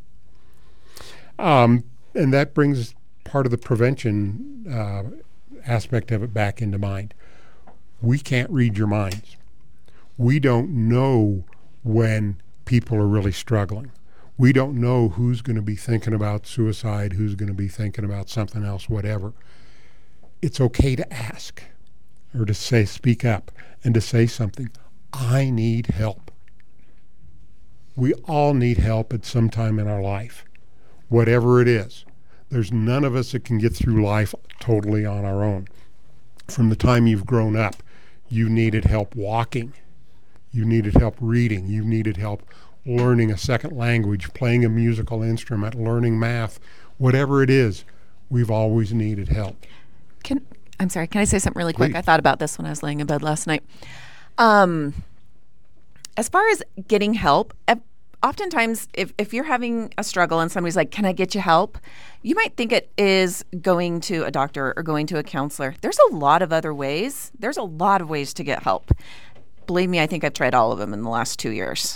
And that brings part of the prevention aspect of it back into mind. We can't read your minds. We don't know when people are really struggling. We don't know who's going to be thinking about suicide, who's going to be thinking about something else, whatever. It's okay to ask, or to say, speak up, and to say something. I need help. We all need help at some time in our life, whatever it is. There's none of us that can get through life totally on our own. From the time you've grown up, you needed help walking. You needed help reading. You needed help learning a second language, playing a musical instrument, learning math, whatever it is, we've always needed help. I'm sorry, can I say something really quick? Please. I thought about this when I was laying in bed last night. As far as getting help, oftentimes if you're having a struggle and somebody's like, can I get you help? You might think it is going to a doctor or going to a counselor. There's a lot of other ways. There's a lot of ways to get help. Believe me, I think I've tried all of them in the last 2 years.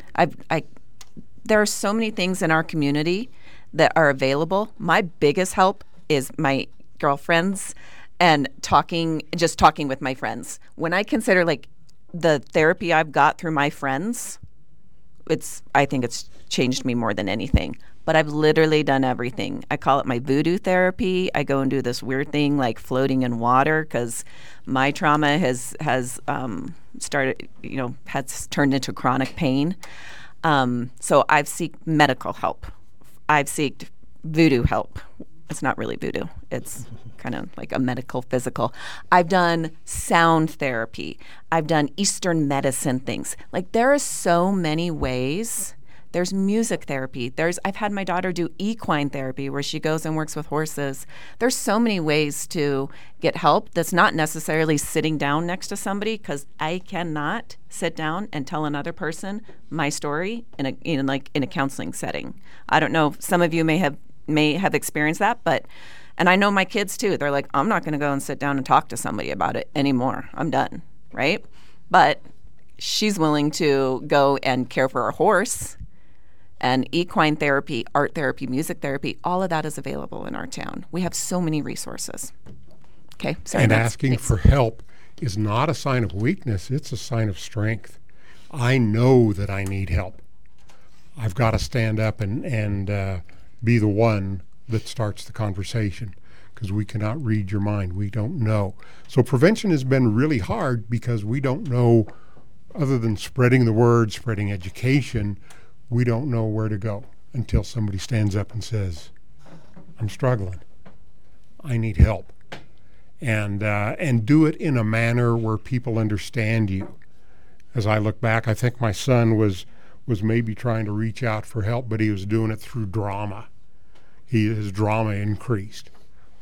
There are so many things in our community that are available. My biggest help is my girlfriends and talking with my friends. When I consider like the therapy I've got through my friends, I think it's changed me more than anything. But I've literally done everything. I call it my voodoo therapy. I go and do this weird thing like floating in water because my trauma has started, has turned into chronic pain. So I've sought medical help. I've sought voodoo help. It's not really voodoo. It's kind of like a medical physical. I've done sound therapy. I've done Eastern medicine things. Like there are so many ways. There's music therapy. I've had my daughter do equine therapy where she goes and works with horses. There's so many ways to get help that's not necessarily sitting down next to somebody, because I cannot sit down and tell another person my story in a counseling setting. I don't know, some of you may have experienced that, and I know my kids too. They're like, I'm not going to go and sit down and talk to somebody about it anymore. I'm done, right? But she's willing to go and care for a horse. And equine therapy, art therapy, music therapy, all of that is available in our town. We have so many resources. Okay, sorry. And asking for help is not a sign of weakness, it's a sign of strength. I know that I need help. I've got to stand up and be the one that starts the conversation, because we cannot read your mind. We don't know. So prevention has been really hard because we don't know, other than spreading the word, spreading education, we don't know where to go until somebody stands up and says, I'm struggling. I need help. And do it in a manner where people understand you. As I look back, I think my son was maybe trying to reach out for help, but he was doing it through drama. His drama increased.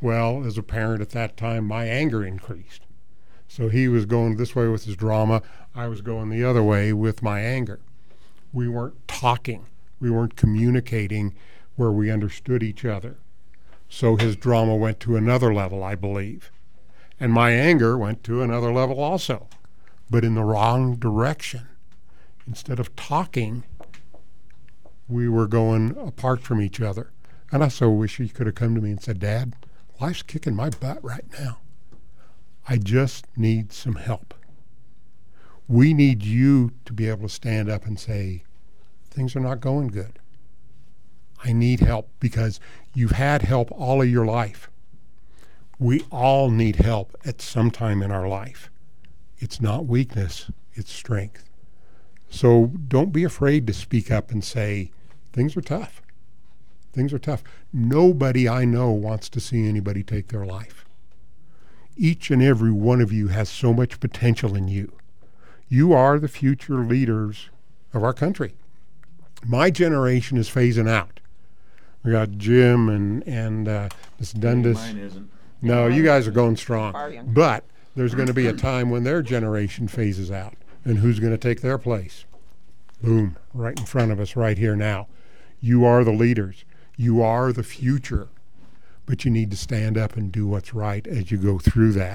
Well, as a parent at that time, my anger increased. So he was going this way with his drama. I was going the other way with my anger. We weren't talking. We weren't communicating where we understood each other. So his drama went to another level, I believe. And my anger went to another level also, but in the wrong direction. Instead of talking, we were going apart from each other. And I so wish he could have come to me and said, Dad, life's kicking my butt right now. I just need some help. We need you to be able to stand up and say, things are not going good. I need help, because you've had help all of your life. We all need help at some time in our life. It's not weakness, it's strength. So don't be afraid to speak up and say, things are tough. Things are tough. Nobody I know wants to see anybody take their life. Each and every one of you has so much potential in you. You are the future leaders of our country. My generation is phasing out. We got Jim and Ms. Dundas. Mine isn't. No, you guys are going strong. Far younger. But there's going to be a time when their generation phases out. And who's going to take their place? Boom, right in front of us right here now. You are the leaders. You are the future. But you need to stand up and do what's right as you go through that.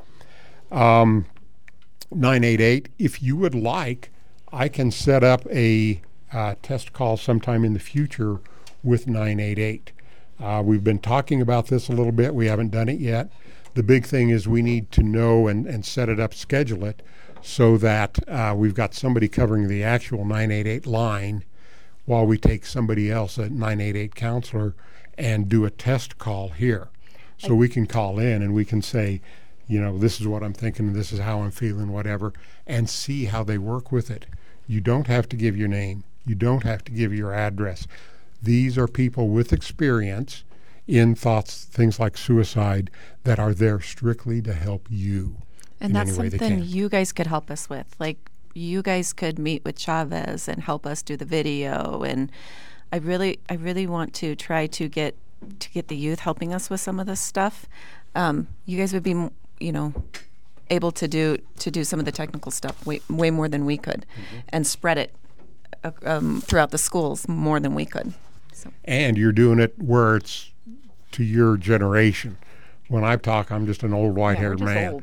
988, if you would like, I can set up a test call sometime in the future with 988. We've been talking about this a little bit. We haven't done it yet. The big thing is we need to know and set it up, schedule it, so that we've got somebody covering the actual 988 line while we take somebody else, a 988 counselor, and do a test call here. So we can call in and we can say, you know, this is what I'm thinking, this is how I'm feeling, whatever, and see how they work with it. You don't have to give your name. You don't have to give your address. These are people with experience in thoughts, things like suicide, that are there strictly to help you. And that's in any way they something can. you guys could help us with. Like, you guys could meet with Chavez and help us do the video. And I really want to try to get the youth helping us with some of this stuff. You guys would be, able to do some of the technical stuff way more than we could, and spread it throughout the schools more than we could. So. And you're doing it where it's to your generation. When I talk, I'm just an old white-haired man.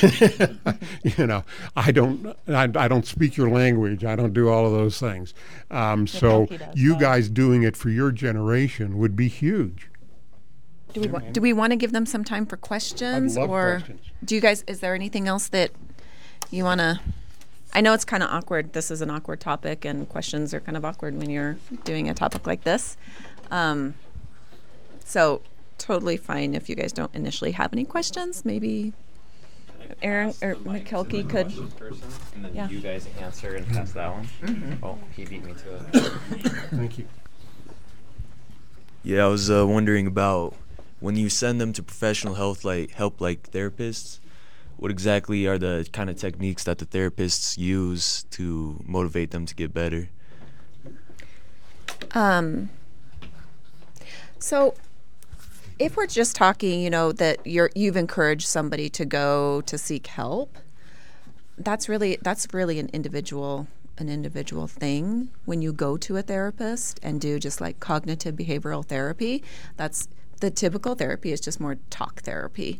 I don't speak your language. I don't do all of those things. So you guys doing it for your generation would be huge. Do we want to give them some time for questions? I'd love or questions. Do you guys, is there anything else that you want to? I know it's kind of awkward. This is an awkward topic, and questions are kind of awkward when you're doing a topic like this. So totally fine if you guys don't initially have any questions. Maybe Aaron or McKelkey could. And then Yeah. you guys answer and pass that one. Oh, he beat me to it. Thank you. Yeah, I was wondering about when you send them to professional help like therapists, what exactly are the kind of techniques that the therapists use to motivate them to get better? So if we're just talking, that you've encouraged somebody to go to seek help, that's really an individual thing. When you go to a therapist and do just like cognitive behavioral therapy, that's the typical therapy is just more talk therapy.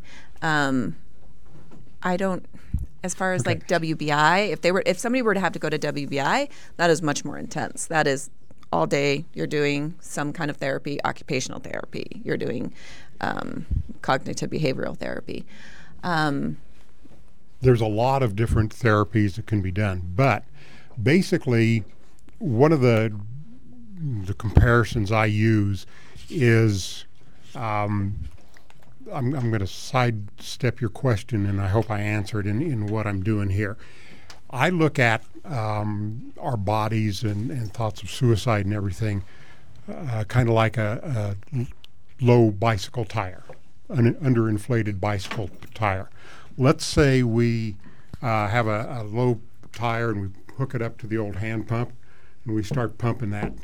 I don't, as far as like WBI, if somebody were to have to go to WBI, that is much more intense. That is all day you're doing some kind of therapy, occupational therapy. You're doing cognitive behavioral therapy. There's a lot of different therapies that can be done, but basically one of the comparisons I use is I'm going to sidestep your question, and I hope I answer it in what I'm doing here. I look at our bodies and thoughts of suicide and everything kind of like a low bicycle tire, an underinflated bicycle tire. Let's say we have a low tire and we hook it up to the old hand pump and we start pumping that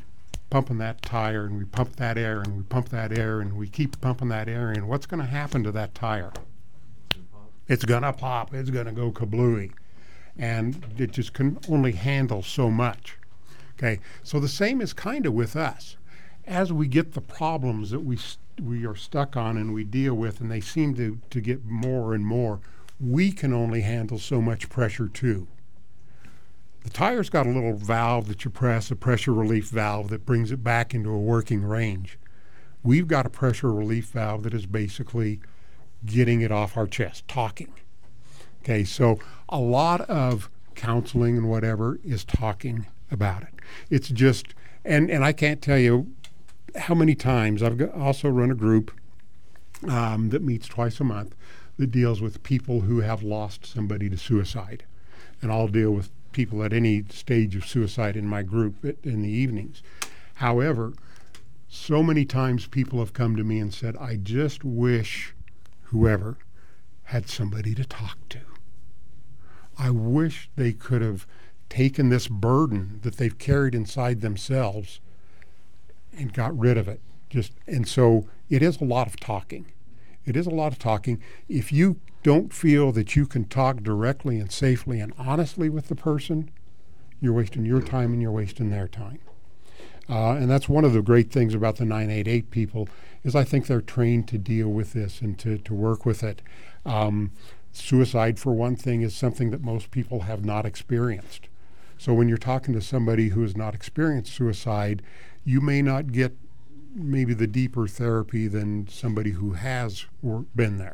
pumping that tire, and we pump that air, and we pump that air, and we keep pumping that air in, what's going to happen to that tire? It's going to pop. It's going to go kablooey. And it just can only handle so much. Okay, so the same is kind of with us. As we get the problems that we are stuck on and we deal with, and they seem to get more and more, we can only handle so much pressure too. The tire's got a little valve that you press, a pressure relief valve that brings it back into a working range. We've got a pressure relief valve that is basically getting it off our chest, talking. Okay, so a lot of counseling and whatever is talking about it. It's just, and I can't tell you how many times I've also run a group that meets twice a month that deals with people who have lost somebody to suicide. And I'll deal with people at any stage of suicide in my group in the evenings. However, so many times people have come to me and said, I just wish whoever had somebody to talk to. I wish they could have taken this burden that they've carried inside themselves and got rid of it. And so it is a lot of talking. It is a lot of talking. If you don't feel that you can talk directly and safely and honestly with the person, you're wasting your time and you're wasting their time. And that's one of the great things about the 988 people is I think they're trained to deal with this and to work with it. Suicide, for one thing, is something that most people have not experienced. So when you're talking to somebody who has not experienced suicide, you may not get maybe the deeper therapy than somebody who has been there.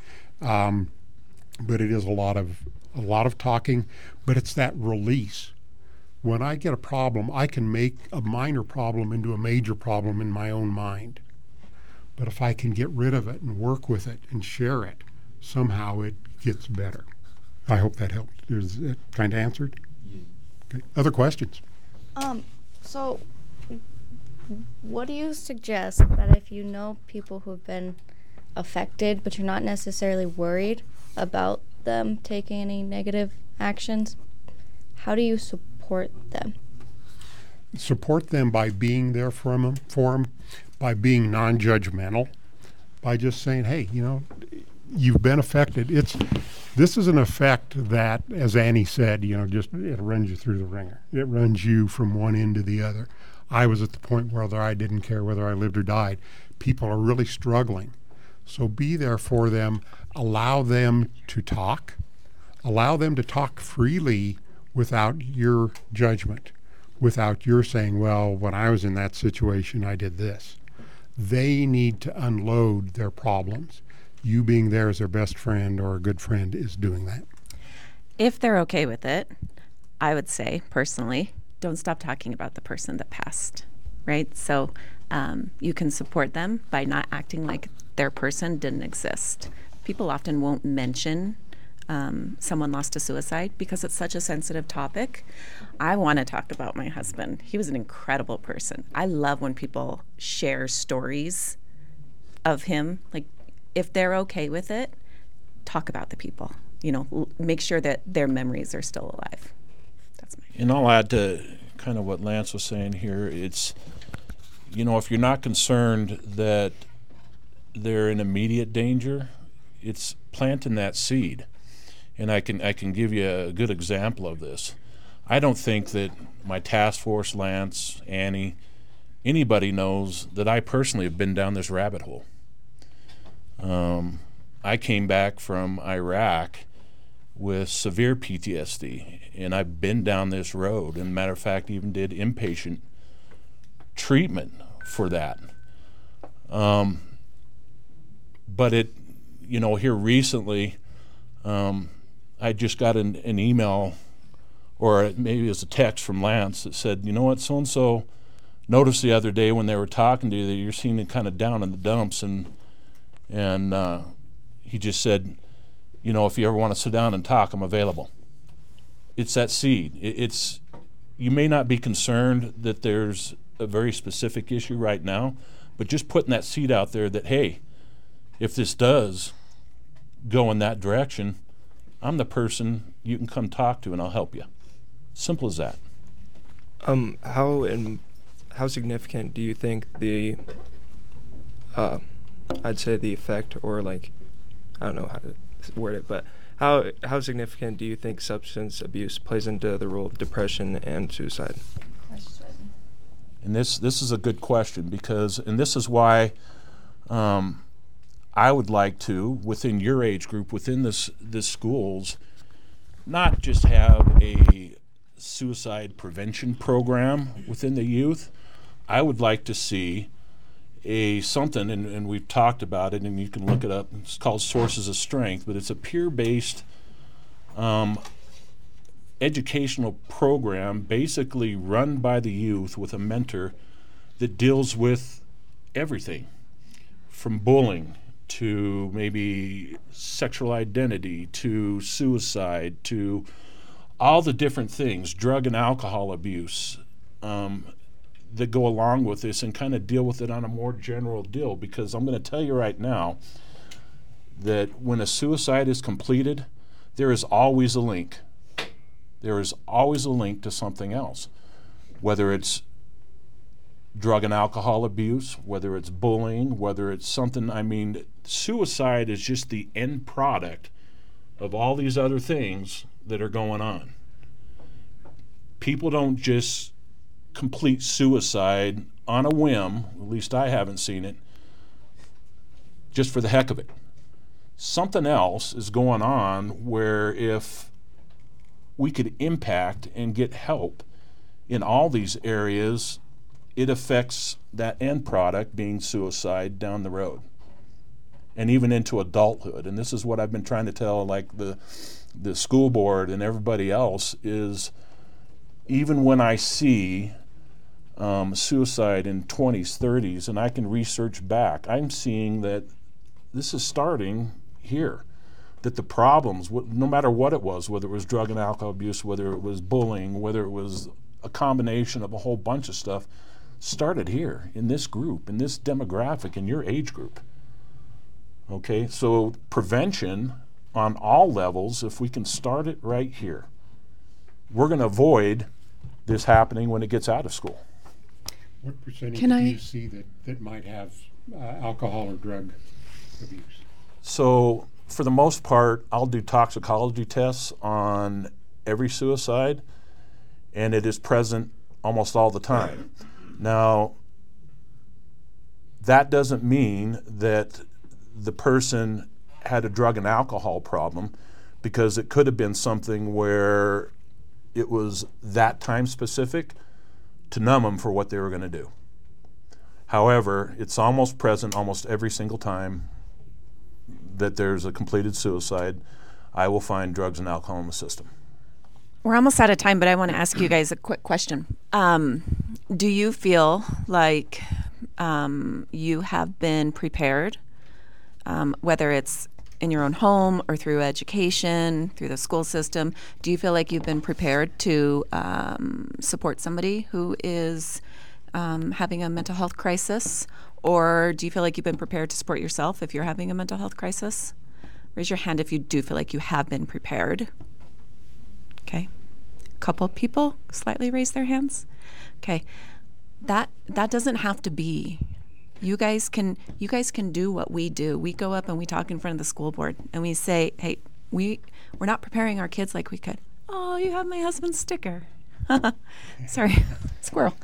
But it is a lot of talking, but it's that release. When I get a problem, I can make a minor problem into a major problem in my own mind. But if I can get rid of it and work with it and share it, somehow it gets better. I hope that helped. Is it kind of answered? Okay. Other questions? So what do you suggest that if you know people who've been affected, but you're not necessarily worried about them taking any negative actions, how do you support them? Support them by being there for them, by being non-judgmental, by just saying, hey, you've been affected. This is an effect that, as Annie said, it runs you through the ringer. It runs you from one end to the other. I was at the point where I didn't care whether I lived or died. People are really struggling. So be there for them. Allow them to talk. Allow them to talk freely without your judgment, without your saying, well, when I was in that situation, I did this. They need to unload their problems. You being there as their best friend or a good friend is doing that. If they're okay with it, I would say, personally, don't stop talking about the person that passed, right? So you can support them by not acting like their person didn't exist. People often won't mention someone lost to suicide because it's such a sensitive topic. I want to talk about my husband. He was an incredible person. I love when people share stories of him. Like, if they're okay with it, talk about the people. Make sure that their memories are still alive. That's my. And I'll add to kind of what Lance was saying here. It's, if you're not concerned that they're in immediate danger, it's planting that seed. And I can give you a good example of this. I don't think that my task force, Lance, Annie, anybody knows that I personally have been down this rabbit hole. I came back from Iraq with severe PTSD, and I've been down this road. And matter of fact, even did inpatient treatment for that. But here recently, I just got an email, or maybe it was a text from Lance that said, so-and-so noticed the other day when they were talking to you that you're seeming kind of down in the dumps, and he just said, if you ever want to sit down and talk, I'm available. It's that seed. You may not be concerned that there's a very specific issue right now, but just putting that seed out there that, hey, if this does go in that direction, I'm the person you can come talk to and I'll help you. Simple as that. how significant do you think the I'd say the effect, or like, I don't know how to word it, but how significant do you think substance abuse plays into the role of depression and suicide? And this is a good question, because, and this is why I would like to, within your age group, within this schools, not just have a suicide prevention program within the youth. I would like to see something, and we've talked about it, and you can look it up. It's called Sources of Strength, but it's a peer-based educational program, basically run by the youth with a mentor, that deals with everything from bullying to maybe sexual identity to suicide to all the different things, drug and alcohol abuse, that go along with this, and kind of deal with it on a more general deal. Because I'm going to tell you right now that when a suicide is completed, there is always a link. There is always a link to something else, whether it's drug and alcohol abuse, whether it's bullying, whether it's something. I mean, suicide is just the end product of all these other things that are going on. People don't just complete suicide on a whim, at least I haven't seen it, just for the heck of it. Something else is going on, where if we could impact and get help in all these areas, it affects that end product, being suicide, down the road and even into adulthood. And this is what I've been trying to tell, like the school board and everybody else, is even when I see suicide in 20s, 30s, and I can research back, I'm seeing that this is starting here. That the problems, no matter what it was, whether it was drug and alcohol abuse, whether it was bullying, whether it was a combination of a whole bunch of stuff, started here in this group, in this demographic, in your age group. Okay, so prevention on all levels, if we can start it right here, we're going to avoid this happening when it gets out of school. What percentage do you see that might have alcohol or drug abuse? So for the most part, I'll do toxicology tests on every suicide, and it is present almost all the time. Now, that doesn't mean that the person had a drug and alcohol problem, because it could have been something where it was that time specific to numb them for what they were going to do. However, it's almost present almost every single time that there's a completed suicide. I will find drugs and alcohol in the system. We're almost out of time, but I want to ask you guys a quick question. Do you feel like you have been prepared, whether it's in your own home or through education, through the school system? Do you feel like you've been prepared to support somebody who is having a mental health crisis? Or do you feel like you've been prepared to support yourself if you're having a mental health crisis? Raise your hand if you do feel like you have been prepared. Okay. A couple people slightly raise their hands. Okay. That doesn't have to be. You guys can do what we do. We go up and we talk in front of the school board and we say, hey, we're not preparing our kids like we could. Oh, you have my husband's sticker. Sorry, squirrel.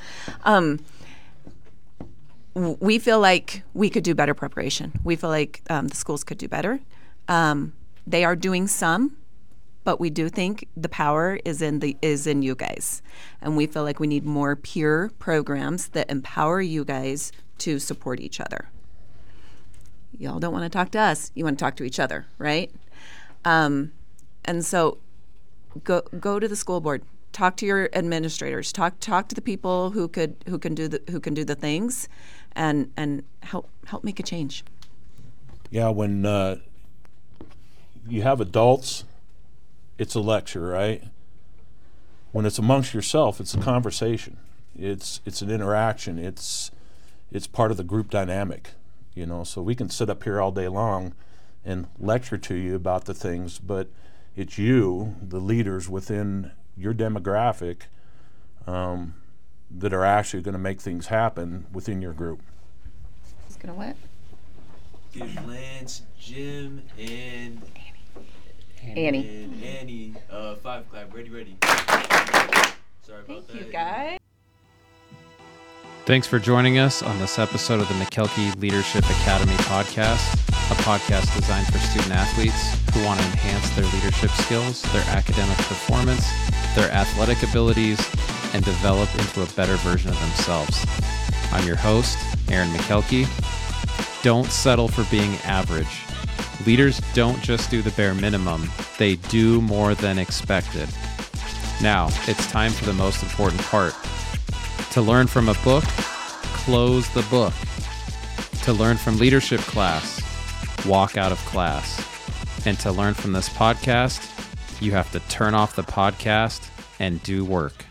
We feel like we could do better preparation. We feel like the schools could do better. They are doing some, but we do think the power is in you guys, and we feel like we need more peer programs that empower you guys to support each other. Y'all don't want to talk to us; you want to talk to each other, right? And so, go to the school board. Talk to your administrators. Talk to the people who can do the things, and help make a change. Yeah, when you have adults, it's a lecture, right? When it's amongst yourself, it's a conversation. It's an interaction. It's part of the group dynamic, you know. So we can sit up here all day long and lecture to you about the things, but it's you, the leaders within your demographic, that are actually going to make things happen within your group. It's gonna what? Give Lance, Jim, and Annie. 5 clap. Ready. Sorry about Thank that. you, guys. Thanks for joining us on this episode of the McKelkey Leadership Academy podcast, a podcast designed for student athletes who want to enhance their leadership skills, their academic performance, their athletic abilities, and develop into a better version of themselves. I'm your host, Aaron McKelkey. Don't settle for being average. Leaders don't just do the bare minimum, they do more than expected. Now, it's time for the most important part. To learn from a book, close the book. To learn from leadership class, walk out of class. And to learn from this podcast, you have to turn off the podcast and do work.